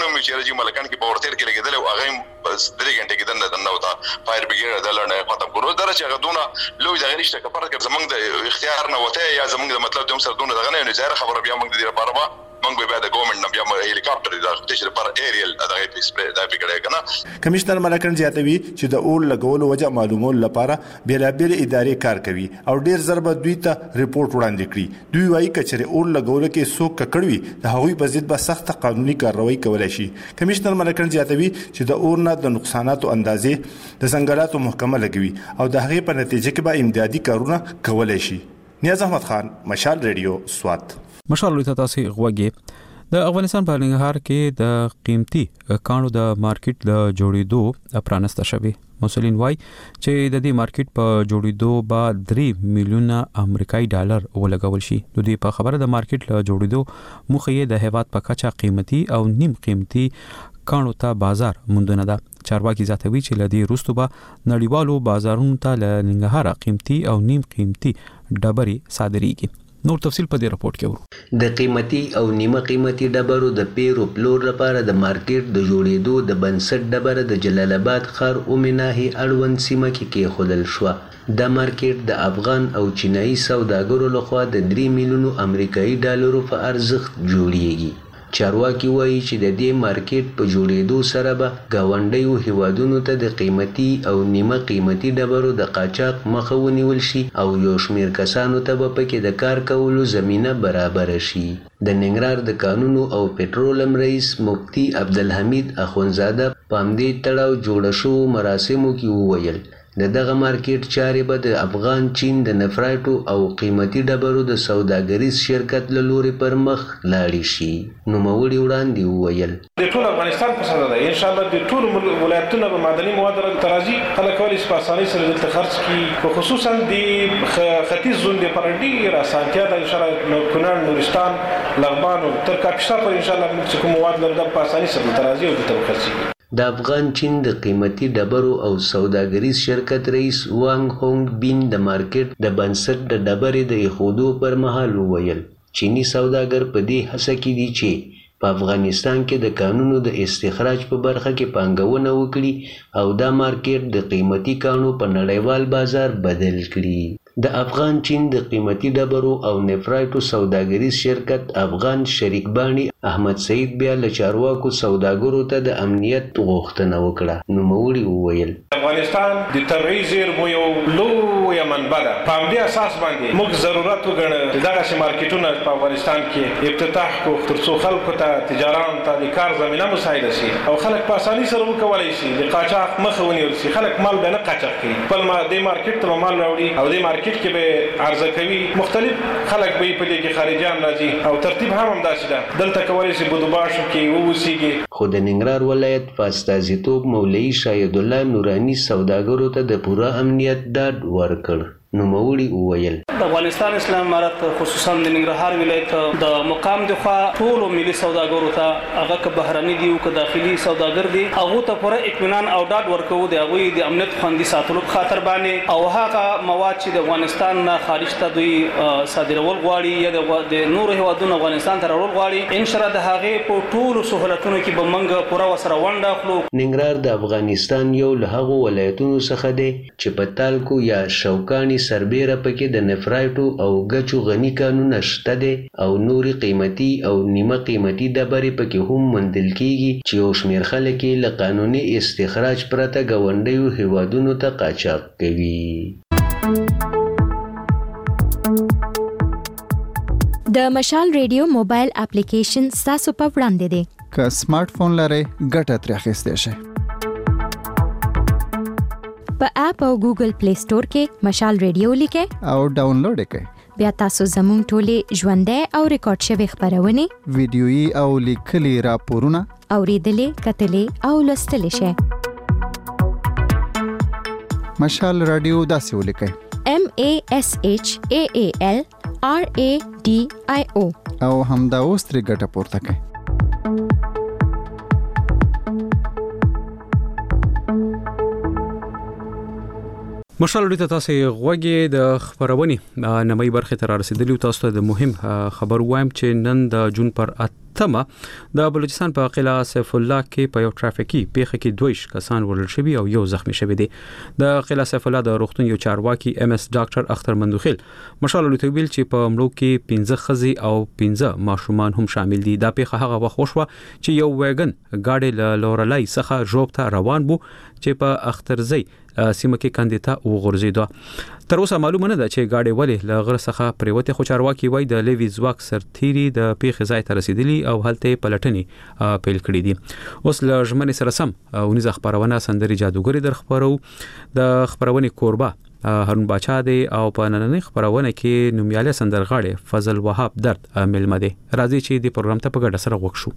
مې چې راځي ملکان کې باور تیر کې لګیدل او هغه 3 غنټه کې دنه وتا فایر بریګیډ دلنه ختم کړو درچ هغه دونه لوی دغه نشته کپاره کې زمنګ د اختیار نه وته یا زمنګ د مطلب دوم سره دونه دغه نه ظاهر خبره بیا موږ د دې لپاره موږ به د ګورنمنت نه بیا هلیکاپټر د تشریف پر ایریل دغه پیس د پکړه کنه. کمشنر ملکان زیاتوي چې د اور لګولو وجه معلومول لپاره بیلابل ادارې کار کوي او ډیر ضرب دوی ته ریپورت وړاندې کړي. دوی وايي کچره اور لګولو کې څوک ککړوي د هغوی په ضد به سخت قانوني کارروي کولای شي. کمشنر ملکان زیاتوي چې د اور نه د نقصاناتو اندازې د څنګهلاتو محکمه لګوي او د هغې په نتیجه کې به امدادي کارونه کولای شي. نیاز احمد خان، مشال ریډیو، سوات. مشال لوی تاسو غوږی د افغانستان په ننګرهار کې د قیمتي کانو د مارکیټ د جوړېدو پرانسته شوی. مسولین وای چې د دې مارکیټ په جوړېدو به 3 میلیونه امریکایي ډالر ولګول شي. د دې په خبره د مارکیټ له جوړېدو مخې د هیواد په کچا قیمتي او نیم قیمتي کانو ته بازار موندنه ده. چارواکي زیاتوي چې لدی روستو به نړیوالو بازارونو ته لنګهاره قیمتي او نیم قیمتي ډبرې صادرېږي. نور تفصیل په دې رپورت کې ورو. د قیمتي او نیمه قیمتي ډبرو د پیرو پلور لپاره د مارکیټ د جوړېدو د بنسټ ډبره د جلال آباد ښار اومناهي اړوند سیمه کې خودل شو. د مارکیټ د افغان او چینایي سوداګرو لخوا د 3 میلیونو امریکایي ډالرو په ارزښت جوړیږي. چارواکي وایي چې د دې مارکیټ په جوړېدو سره به ګاونډیو هیوادونو ته د قیمتي او نیمه قیمتي ډبرو د قاچاق مخه ونیول شي او یو شمېر کسانو ته به پکې د کار کولو زمینه برابر شي. د ننګرهار د قانونو او پټرولم رئیس مفتی عبدالحمید اخونزاده په همدې تړاو جوړ شوو مراسمو کې وویل د دغه مارکیټ چارې به د افغان چین د نفرایټو او قیمتي ډبرو د سوداګریز شرکت له لوري پر مخ لاړې شي. نوموړي وړاندې وویل د ټول افغانستان په سره ده ان شاء الله د ټول ولایتونو په معدني مواد ترازی خلک کولی شي په اسانۍ سره دلته خرڅ کړي، خصوصا د ختیځ زون د پر ډېر اسانتیا ده ان شاء الله کونړ، نورستان، لغمان او تر کاپیسا پر ان شاء الله موږ کوم مواد لرو په اسانۍ سره ترازی او دلته خرڅ کړي. د افغان چین د قیمتي ډبرو او سوداګریز شرکت رئیس وانګ هونګ بین د مارکیټ د بنسټ د ډبرې د ایښودو پر مهال وویل چینی سوداګر په دې هڅه کې دي چې په افغانستان کې د کانونو د استخراج په برخه کې پانګونه وکړي او دا مارکیټ د قیمتي کانو په نړیوال بازار بدل کړي. د افغان چین د قیمتي ډبرو او نفرایټو سوداګریز شرکت افغان شریک بانی احمد سعید بیا له چارواکو سوداګرو ته د امنیت غوښتنه وکړه. نوموړي وویل افغانستان د طبیعي زیرمو یو لویه منبع ده. په همدې اساس باندې موږ ضرورت وګڼه دغسې مارکیټونه په افغانستان کې افتتاح کړو تر څو خلکو ته تجارانو ته د کار زمینه مساعده شي او خلک په اسانۍ سره وکولی شي د قاچاق مخه ونیول شي. خلک مال به نه قاچاق کوي، خپل دې مارکیټ ته مال راوړي او دې مارکیټ کې به عرضه کوي. مختلف خلک به په دې کې خارجيان راځي او ترتیب هم همداسې ده. دلته کولی شي بودوباشو کې ووسیږي. خو د ننګرهار ولایت په استازیتوب مولوي شاهد الله نوراني سوداګرو ته د پوره امنیت ډاډ ورکړ. نوموړي وویل د افغانستان اسلامي امارت خصوصا د ننګرهار ولایت د مقام د خوا ټول ملي سوداګرو ته هغه که بهرني دي او که داخلي سوداګر دي هغه ته پوره اطمینان او ډاډ ورکوو د هغوی د امنیت خوندي ساتلو په خاطر باندې او هغه مواد چې د افغانستان نه خارج ته دوی صادرول غواړي یا د نورو هیوادونو افغانستان ته راوړل غواړي ان شاء الله د هغې په ټولو سهولتونو کې به موږ پوره ورسره ونډه اخلو. ننګرهار د افغانستان یو له هغو ولایتونو څخه دی چې په تالکو یا شوکاني سربیره پکې د نفرایټو او ګچو غني کانونه شته دي او نوري قیمتي او نیمه قیمتي ډبرې پکې هم موندل کیږي چې یو شمېر خلک یې له قانوني استخراج پرته ګاونډیو هیوادونو ته قاچاق کوي. د مشال ریډیو موبایل اپلیکیشن ستاسو په وړاندې دی. که سمارټ فون لرئ ګټه ترې اخیستی شئ. په اپ او ګوګل پلی سٹور کې مشال ریډیو لیکئ او ډاونلوډ یې کړئ. بیا تاسو زموږ ټولې ژوندۍ او ریکارډ شوي خپرونې، ویډیويي او لیکلي راپورونه اوریدلې، کتلې او لوستلی شئ. مشال رادیو داسې ولیکئ MASHAALRADIO او همدا اوس ترې ګټه پورته کړئ. مشال ورته تاسو غوږی د خبرونې نمای برخه تر رسیدلی تاسو ته د مهم خبر وایم چې نن د جون پر تمه د بلوچستان په قلعه سیف الله کې په یو ټرافیکي پیښه کې 2 کسان وژل شوي او یو زخمی شوی دی. د قلعه سیف الله د روغتون یو چارواکي MS ډاکټر اختر مندوخیل مشال لوتویل چې په مړو کې 15 خزي او 15 ماشومان هم شامل دي. دا پیښه هغه وخت وشوه چې یو ویګن گاډي له لورلای څخه جوب ته روان وو چې په اخترزی سیمه کې کاندیدا وغورځیدو. تر اوسه معلومه نه ده چې گاډي ولې له غره څخه پریوته، خو چارواکي وای د لیوی زواک سرتيري د پیښې ځای ته رسیدلی او هلته پلټنې پیل کړې دي. اوس له ژمنې سره سم ونیزه خبرونه سندري جادوګری در خبرو د خبرونې کوربه هارون باچا دی او په نننۍ خبرونه کې نومیاله سندرغاړي فضل وهاب درد ملمه دی. راځي چې د پروګرام ته په ګډه سره وښو.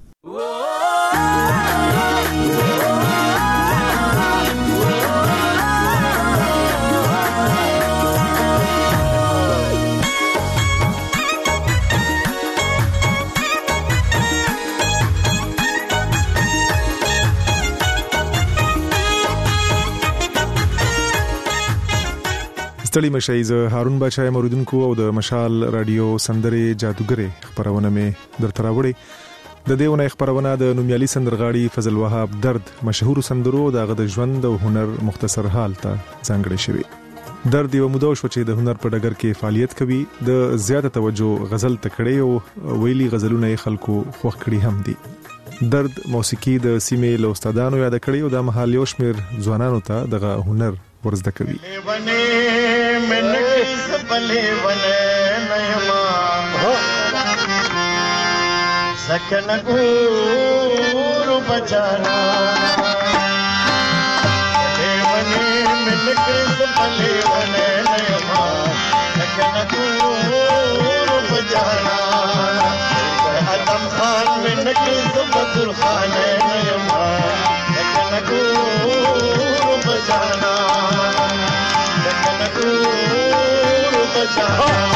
ستړي مشئ زه هارون باچا موریدونکو او د مشال رادیو سندري جادوګری خبرونه مې درته راوړي. د دیونه خبرونه د نومیالي سندرغاړي فضل وهاب درد مشهور سندرو دغه د ژوند او هنر مختصر حال ته ځانګړی شوی. درد یو موده شو چې د هنر په ډګر کې فعالیت کوي. د زیاته توجه غزل تکړه او ویلي غزلونه خلکو خوښ کړي هم دي. درد موسیقي د سیمې له استادانو یاد کړي او د محل یو شمیر ځوانانو ته دغه هنر ورزده کوي. سکن گور بچانا دیونے من کس پلے ونے نیما سکن گور بچانا ادم خان من کس بدر خان نیما سکن گور بچانا سکن گور بچانا.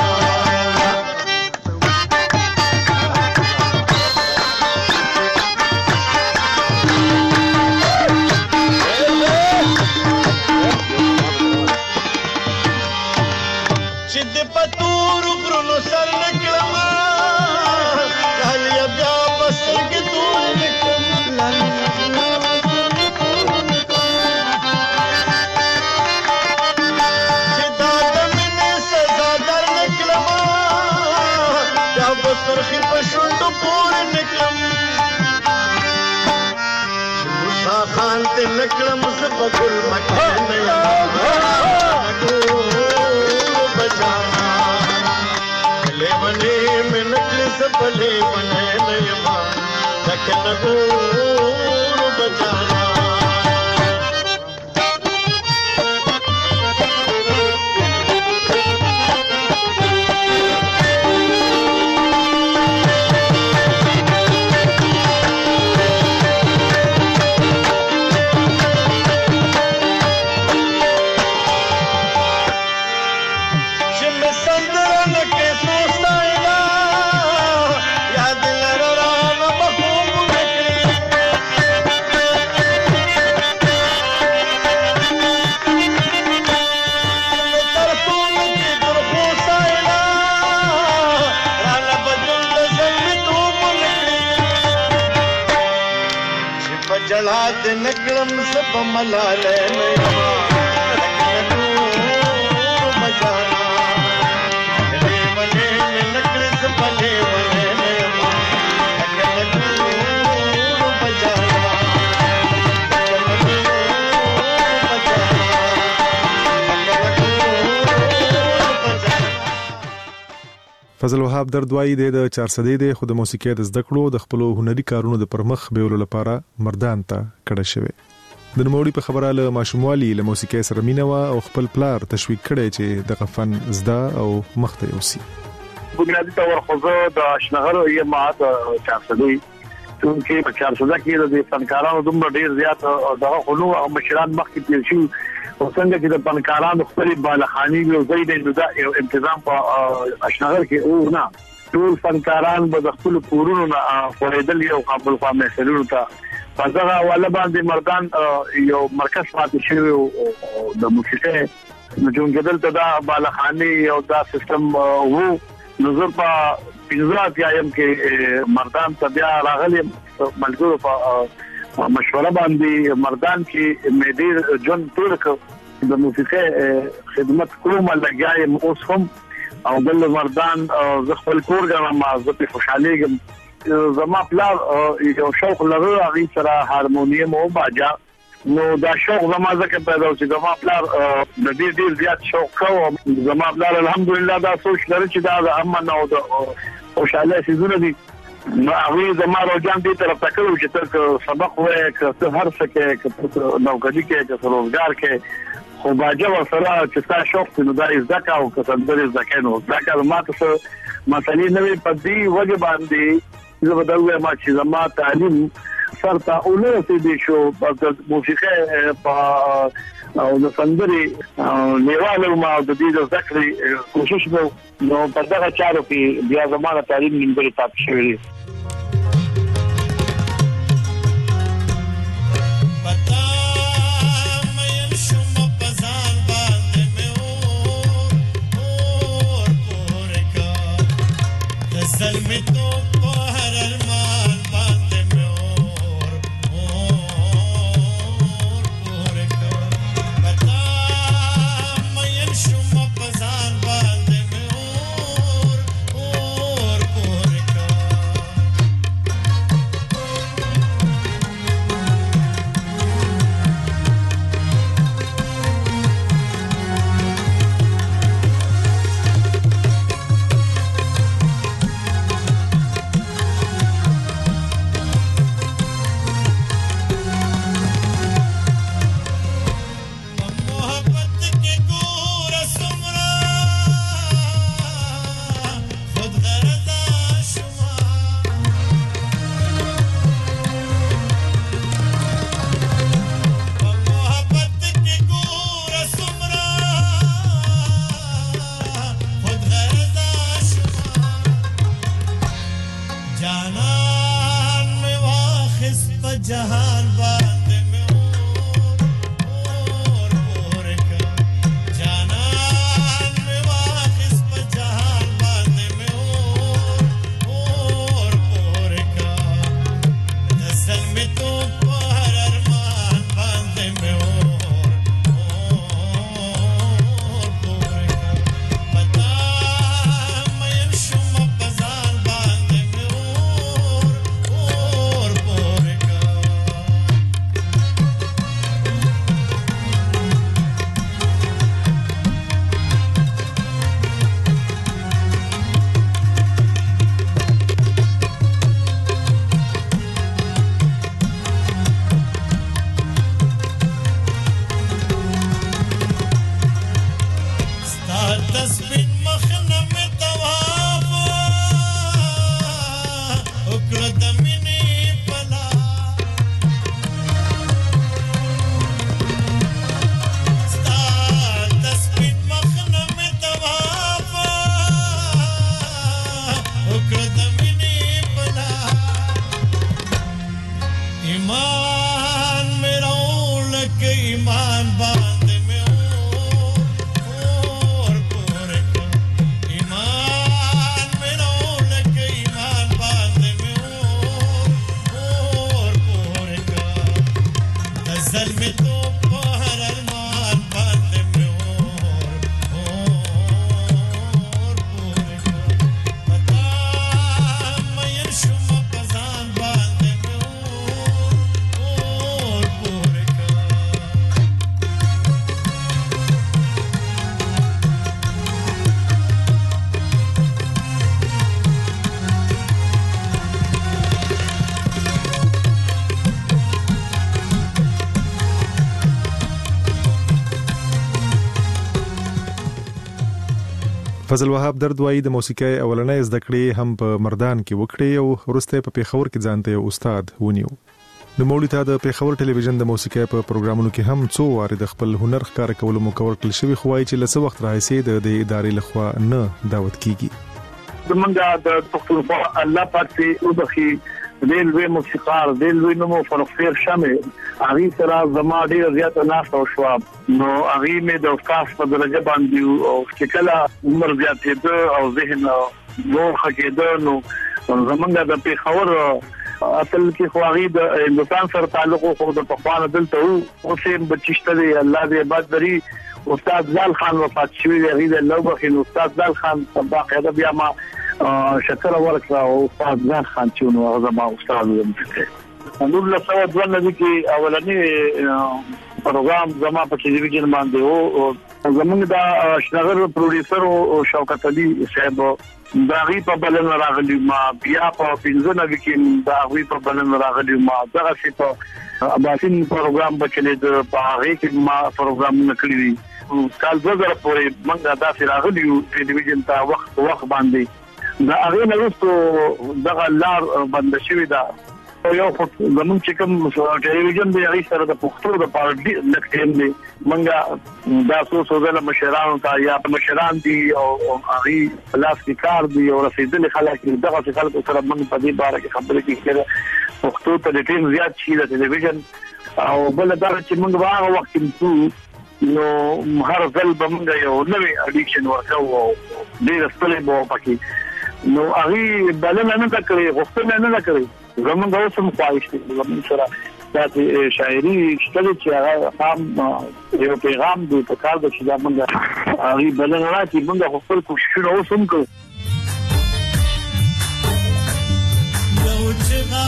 خان تے نکلم سب گل مکھنے بچانا لے بنے میں نکل سب لے بنے نیما لکن گور بچانا. نکلم سب ملالے نیما بچانا لے بنے میں نکل سب لے بنے نیما بچانا. فضل وهاب درد وایي د 400 دی خو د موسیقۍ د زده کړو د خپل هنري کارونو د پرمخ بیولو لپاره مردان ته کډه شوی. د نوموړي په خبره له ماشوموالي له موسیقۍ سره مینه وا او خپل پلار تشویق کړي چې د فن زده او مخته یوسي. بنیادی طور خو د اشنغر یې مات 400 چونکې په 400 کې د فنکارانو دومره ډیر زیات دغه خلو او مشران مخکې تیر شو او څنګه چې د فنکارانو خپل بالخاني او زید د یو تنظیم په اشنغر کې او نه ټول فنکاران به خپل کورونو نه فریدل یو قبل خامه سلول ته فزغه ولا باندې مردان یو مرکز پاتې شوی د موسیقۍ نو جون جدل ته دا بالخاني او دا سیستم وو نظر په پنځه اتیایم کې مردان ته بیا راغلی ملګرو په مشوره باندې مردان کې مې ډېر جون ټول د موسیقي خدمت کوم لګیایم اوس هم او بل مردان زه خپل کور غواړم زه په خوشاله زما پلار یو شوق لري هغه سره هارمونیم او باجا نو دا شوق زما ځکه پیدا و چې زما پلار د دې ډیر زیات شوق کوم زما پلار الحمدلله دا سوچ لري چې دا د امن او د خوشاله سيزونه دي نو هغه زما روزان دې طرف ته کړو چې تر سبق وای که هر څه کې نوکری کې که روزګار کې خو باجا وسره چې تاسو شوق نو دا ځکه او که څنګه ځکه نو ځکه ماته مسلې نوې پدې وجه باندې زه بدلوي ما چې زما تعلیم سرته اولته دي شو د موسیقي په او د سندري نیواله ما د دې د ذکر کوشش نو په دغه چارو کې بیا زموږه تعلیم نیمګړی پاتې شوی دی فضل وهاب درد وایي د موسیقۍ اولنۍ زده کړې هم په مردان کې وکړې او وروسته په پیښور کې ځانته یو استاد ونیو. نو مولوی ته د پیښور ټلویزیون د موسیقۍ په پروګرامونو کې هم څو واره د خپل هنر ښکار کولو موقع ورکړل شوی خو وايي چې لڅ وخت راځي د ادارې لخوا نه دعوت کیږي. زمونږ د پښتونخوا الله پاک دې وبخي ریلوی موسیقار ریلوی نومو فنخیر شامل هغه سره زما ډیر زیات ناس او شو نو هغه مې د استاد په درجه باندې او چې کله عمر زیات دې او ذهن نو حقیقت نو زمونږ د پیښور اصل کې خواغي د هندستان سره تعلق خو د پخوانه دلته او سیم بچشته دی الله دې آباد لري استاد زال خان وفات شوی دی غیره لوبخین استاد زال خان باقاعده بیا ما شکر ورکړه او استاد زال خان چې نو هغه ما استاد وم نور له سوا د ولنه کې اولنی پروګرام زما په ټلویزیون باندې او زمونږ د شنغر پروډوسر او شوکت علي صاحب داغي په بلن راغلی ما بیا په پینځونه کې داغي په بلن راغلی ما دغه څه په اباسین پروګرام بچلې د پاره کې ما پروګرام نکړی دی کال 2000 پورې موږ دا راغلی ټلویزیون ته وخت باندې دا هغه نه وروسته دغه لار بند شوی دا یو زمون چې کوم ټلویزیون دی هغه سره د پښتو د پارټي لکټین دی منګه دا سوزله مشرانو ته یا مشران دي او هغه پلاستیکار دي او رسیدل خلک دغه خلک سره موږ په دې باره کې خبرې کړې پښتو ته ټیم زیات شي د ټلویزیون او بل دا چې موږ هغه وخت کې نو هر ځل به موږ یو نوې اډیکشن ورکو ډیر ستړي بو پکې نو هغه بلنه نه کړې غوښتنه نه کړې زمونږ اوسم خواهش دي زمونږ سره د شاعري شته چې هغه هم یو پیغام دی په کار د چې دا موږ هغه بلنه راځي موږ خپل کوششونه اوسم کوو یو چې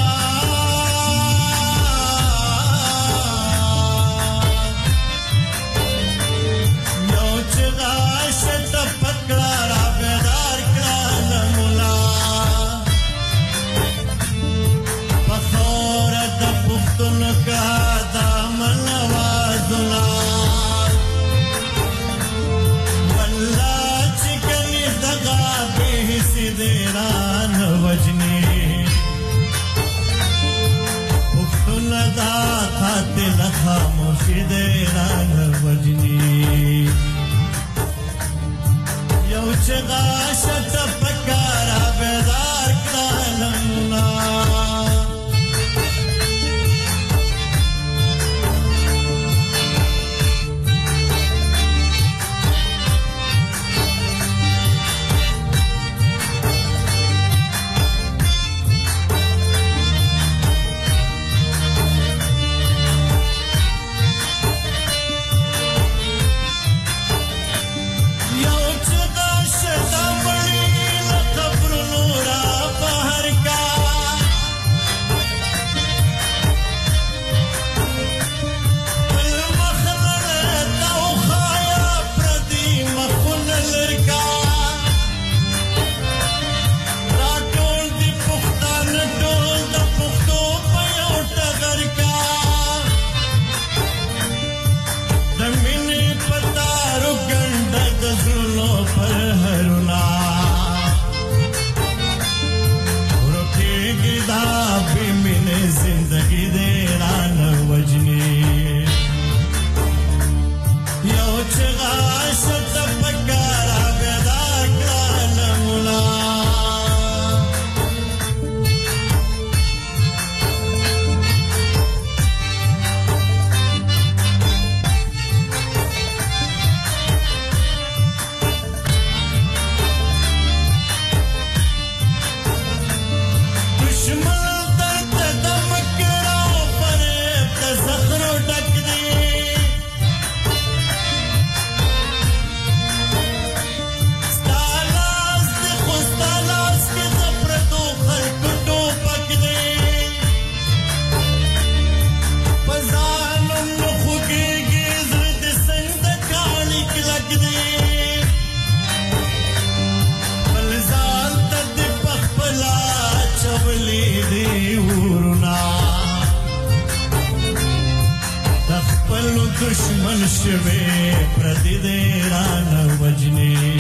دشمن شوه پردی دې رانه وجني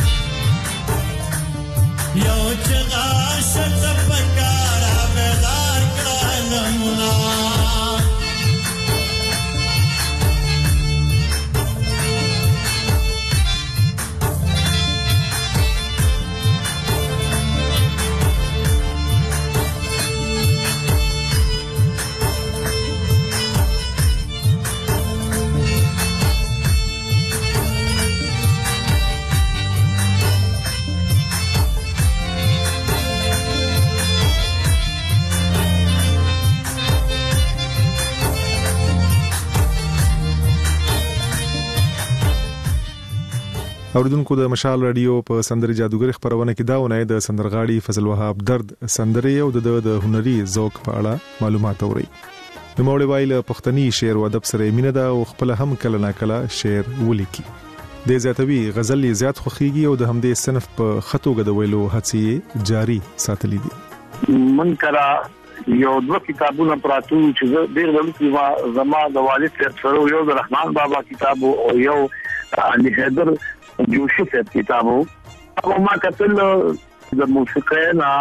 یو چغا شت پکارا بیدار کړه اوریدونکو د مشال رادیو په سندري جادوګر خبرونه کې داونه د سندرغاړي فضل وهاب درد سندري او د هنري ذوق په اړه معلومات اوري. د موړ وایل پښتني شعر او ادب سره مینه ده او خپل هم کله نا کله شعر ولیکي. د زیاتوي غزل زیات خوخيږي او د همدې صنف په خطو غدویلو هڅې جاری ساتلې دي. من کرا یو دوه کتابونه پراتو چې ډېر ولې زما د والد سره یو د رحمان بابا کتاب او یو علي حیدر جوشي کتابو او ما کتل د موسیقۍ نه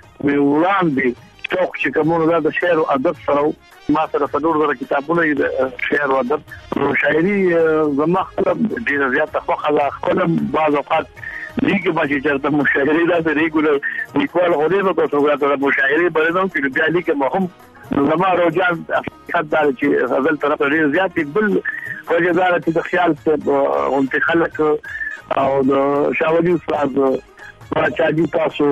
وړاندې شوق چې کومه د شعر او ادب سره ما سره په ډېر کتابونه د شعر او ادب او شاعري زما خپل ډېر زیات خوخه خپل بعض اوقات لیکي ما چې چرته مشاعري دا ریګولر لیکوال هولې په توګه د مشاعري بلنو چې بیا لیکه مهم زما روجان خدای چې غزل طرف ډېر زیات بل وجدار چې د خیال څخه اونته خلک او د شاولي استاد راچاجي تاسو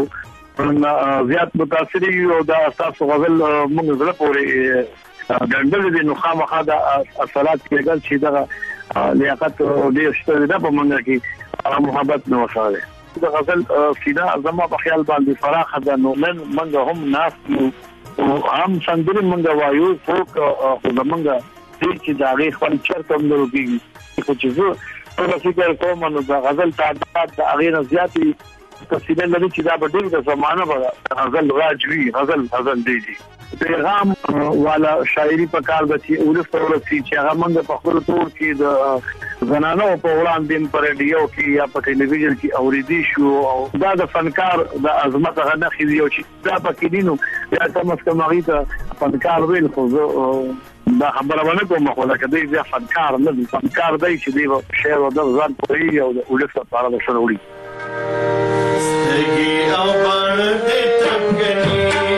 زیات متاثر یو د اساس غزل موږ زړه پورې ګندل دي نو خامخا د اثرات کېږي چې دا لیاقت ډېر شته ده په موږ کې محبت نو وساله د غزل سیدا زما په خیال باندې فراخه ده نو نن موږ هم ناس او عام څنګه موږ وایو فوق خو موږ چې دا غي خپل چرته هم وروږي خو چې زه په فکر کوم نو د غزل تعداد د اغیر زیاتی تفصیل لري چې دا بدل د زمانه په غزل راجوي غزل دی پیغام والا شاعري په کار د چې ولستور چې هغه موږ په خپل تور کې د زنانو په وړاندې پر ریډیو کې یا په ټلویزیون کې اوریدي شو او دا د فنکار د عظمت غنه خېږي او چې دا پکې دینو یا تاسو کوم غیته فنکار ویل خو دا خبره باندې کوم خو دا کدی ځا فنکار نه فنکار دی چې دی شعر او د ځان پوری او د ولستور لپاره د شروعي سترګي او باڼه دې تنګني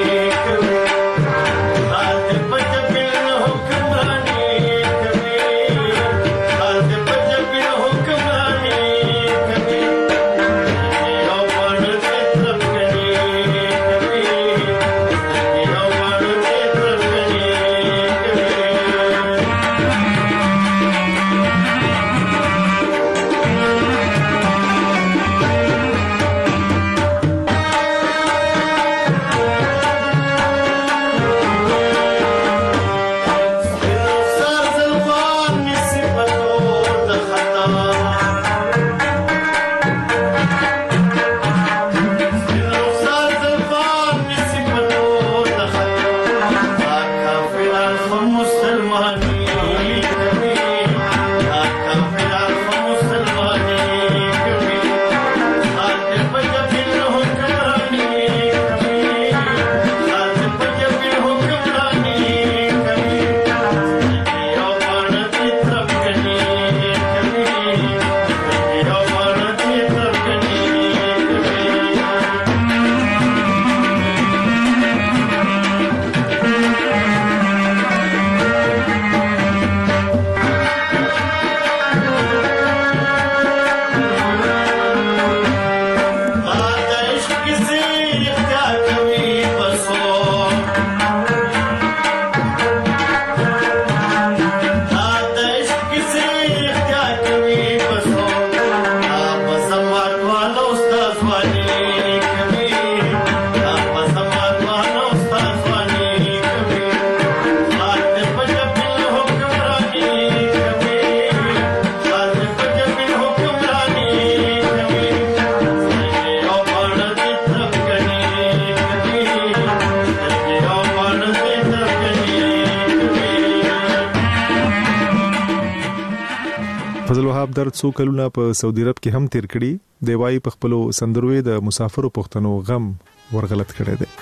فضل وهاب درد څو کلونه په سعودي عرب کې هم تیر کړي دی وايي په خپل سندروي د مسافرو پښتنو غم ورغلط کړي دي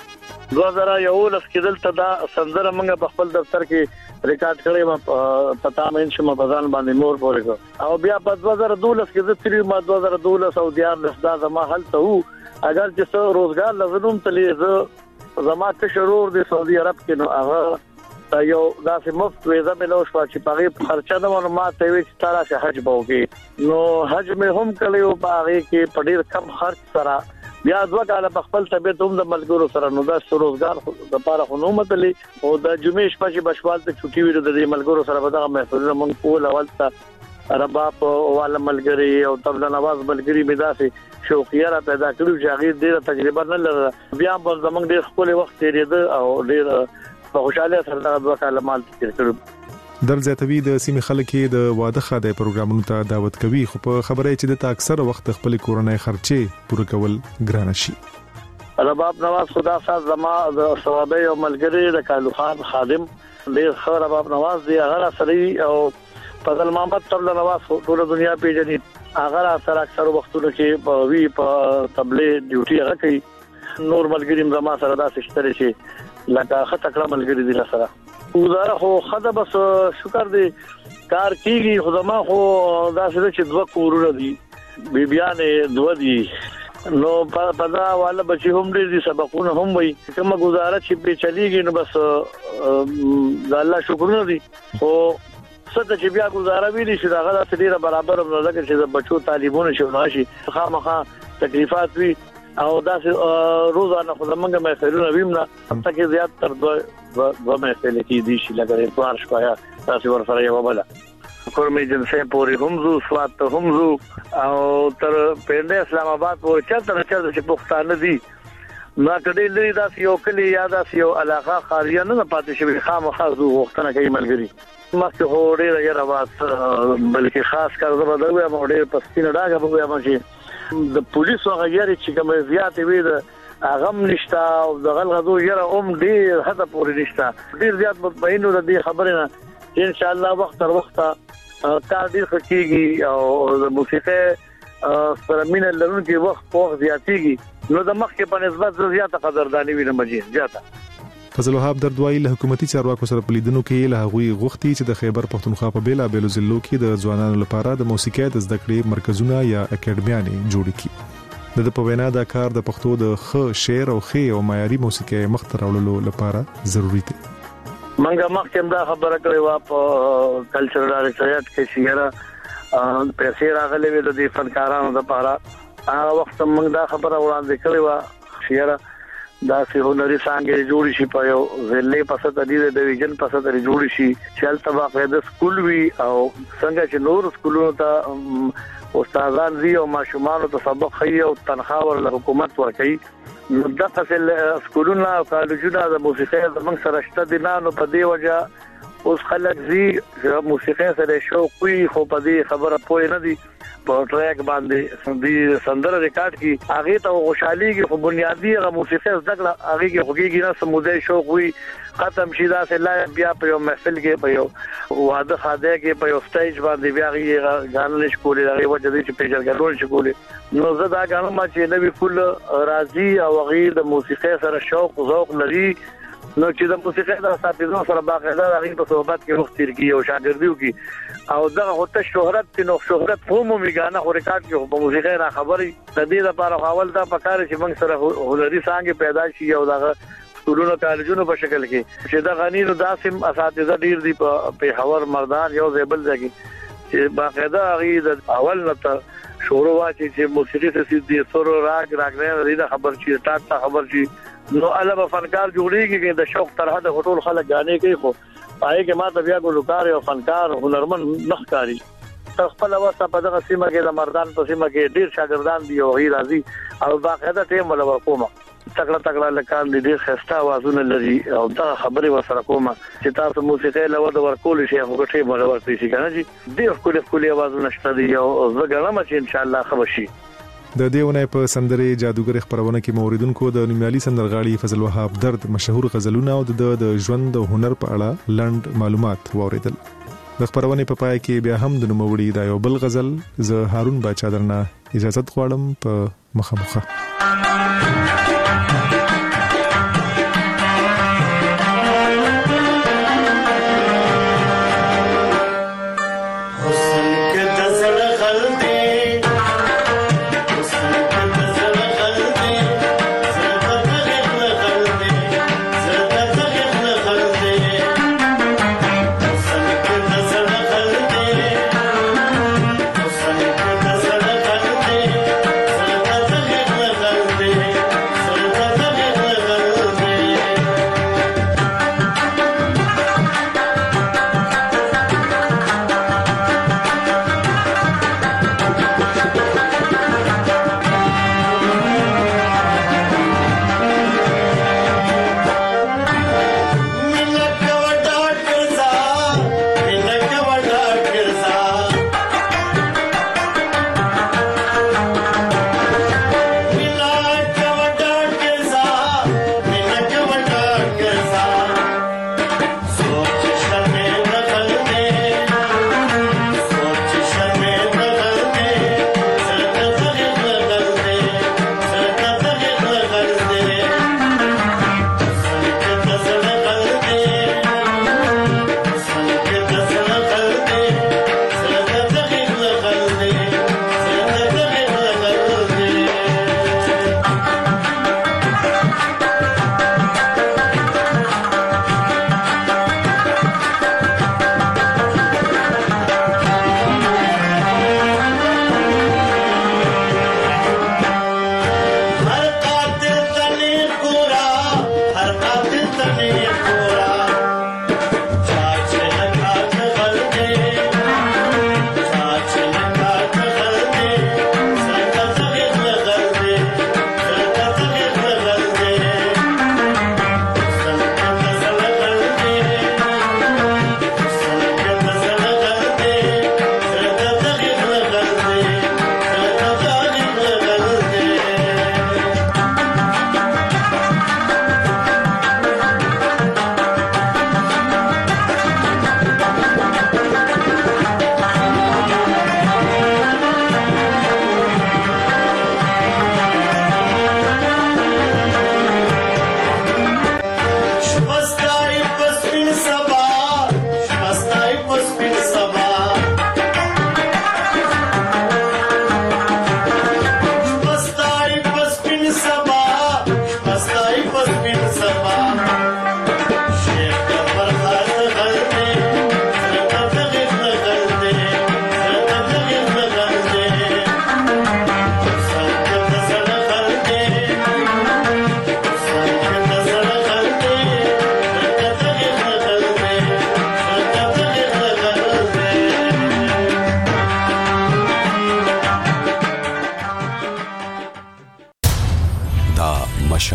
2011 کې دلته دا سندره موږ په خپل دفتر کې ریکارډ کړې ما پتا مې شم په ځان باندې مور پورې او بیا په 2012 کې د تری ما 2012 سعوديان لسدا زما حل ته وو اگر چې څو روزګار لزنوم تلې زما ته شرور د سعودي عرب کې نو هغه یو داسې مفت ویزه ملو شو چې پاره خرچه د معلومات ته وی چې تارا شه حج بوږي نو حج مې هم کړیو پاره کې پډیر کم خرچ سره بیا دوه کاله په خپل طبيعت هم د ملګرو سره نو د روزګار د لپاره خنومت لې او د جمعې شپه چې بشوال ته چټي ویل د ملګرو سره به دا محفل موږ کول اول ته رباب والا ملګری او طبله نواز ملګری می داسې شوقیه را پیدا کړو چې هغه ډیره تجربه نه لرله بیا په زمونږ ډیر خپل وخت تیرېده او ډیر په خوشاله سره دا وکاله مال تیر کړو در زیاتوي د سیمې خلک د واده خاده پروګرامونو ته دعوت کوي خو په خبره چې د اکثر وخت خپل کورنۍ خرچې پوره کول ګران شي رباب نواز خدا ساز زما د ثوابي او ملګری د کالو خان خادم ډیر خبر رباب نواز دی هغه سره او فضل محمد طبله نواز ټول دنیا پیژني هغه سره اکثر وختونو کې په طبله ډیوټي هغه کوي نور ملګری زما سره داسې شته چې لکه خطکړه ملګری دي سره وزاره خو خدای بس شکر دی کار کیږي خدما خو داسې چې دوه کورونه دي بیبيانې دوه دي نو پدا والا بچي هم دې سبقونه هم وي کومه گزاره چې به چلیږي نو بس د الله شکرونه دي خو څه چې بیا گزاره ویلي چې دا غلا سړي برابر ولګي چې بچو تعلیمونه شو ناشي خامخا تکلیفات وي او داسې روزانه خو زمونږ محفلونه ویمنه حتی کې زیات تر دوه محفل کې دي چې لګره اتوار شپه تاسو ورسره یو بل کورمې جنسه پوری همزو سوات همزو او تر پنده اسلام آباد پورې چرته چې پښتانه دي ما کډې لري دا یو کلی یاد اس یو علاقه خالیه نه پاتې شي خامخا زو وختونه کوي ملګری مخکې هوړې یا راوات بلکې خاص کار زبردوي ما ډېر پستینه ډاګه بوي ما چې د پولیسو غیري چې کوم زیاتې وي د اغم نشتا او د غلغدو یره ډېر حدا پورې نشتا ډېر زیات مطمئنو د دې خبره نه ان شاء الله وخت تر وخته کار ډېر خکېږي او د موسیقي سره مینه لرونکي وخت زیاتېږي نو د مخکې په نسبت زیاته قدردانی وینم مجید زیاته فضل وهاب دردوایی له حکومتي چارواکو سره پلیدنو کې له هغوی غوښتي چې د خیبر پختونخوا په بیلا بیلو ضلعو کې د ځوانانو لپاره د موسیقي د زده کړې مرکزونه یا اکیډمیانې جوړ کړي د په وینا دا کار د پښتو د ښه شعر او ښه او معیاري موسیقي مخ ته راوړلو لپاره ضروری دی منګه مخکې دا خبره کړې و په کلچرل ریسرچ کې شیره پیسې راغلي وي د فنکارانو لپاره هغه وخت موږ دا خبره وړاندې کړې و شیره دا سه هنري څنګه جوړ شي په یو ضلع په ستر دي د ډیویژن په ستر جوړ شي چې تل باقاعده سکول وي او څنګه چې نور سکولونو ته استادان دي او ماشومان ته سبق خي او تنخواه ور حکومت ورکړي نو دغه سکولونه او کالجونه د موسیقي زمنګ سره شته دي نو په دې وجه اوس خلک زی موسیقي سره شوق وي خو په دې خبره پوي نه دي په ټریک باندې د سندره ریکارډ کی هغه ته خوشحالي کې خو بنیادی هغه موسیقي زده هغه کې خوږي نه سمودای شوق وي ختم شي دا سه بیا په یو محفل کې په یو واده خاده کې په یو سټیج باندې بیا غاڼه نشکولې هغه وجه دې چې پیژل غوړ شکولې نو زه دا غاڼه ما چې نوې فل راضي او غیر د موسیقي سره شوق ذوق لري نو چې د موسیقي د اساتذو سره باقاعده هغه په صحبت کې وخت تیر کی او شاګردیو کی او دغه هوته شهرت نو شهرت هم میګانه خو ریکارډ کې په موسیقي را خبري د دې لپاره حواله دا پکاره چې موږ سره هنري څنګه پیدا شي او دغه سکولونو کالجونو په شکل کې چې دا غنی نو داسم اساتذه ډیر دي په حور مردان یو زیبل ځای چې باقاعده هغه د اول نه شروع واچي چې موسیقي څه دي سور راګ نه لري خبر شي ټاټ خبر شي نو علاوه فنکار جوړیږي چې د شوق تر حد هټول خلک غانې کوي خو پای کې ما ته بیا ګلوکار او فنکار هنرمن نخکاری خپل واسطه په دغه سیمه کې د مردان په سیمه کې ډیر شاګردان دي او غیر راضي او باقاعده ټیم ولا کومه تکړه لکان دي ډیر خسته وازونه لري او دا خبره وسره کومه چې تاسو موسیقي له ود ورکول شي هغه ټیم ولا ورته شي کنه جی ډیر کول وازونه شته دي او زګرم چې ان شاء الله خبر شي د دیونه په سندره جادوګر خبرونه کې موریدونکو د نومیالي سندرغاړي فضل وهاب درد مشهور غزلونه او د ژوند او هنر په اړه لند معلومات واوریدل د خبرونه په پای کې بیا هم د نوموړي د یو بل غزل ز هارون باچا درنه اجازه غواړم په مخه Thank you.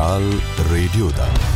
مشال ریډیو ده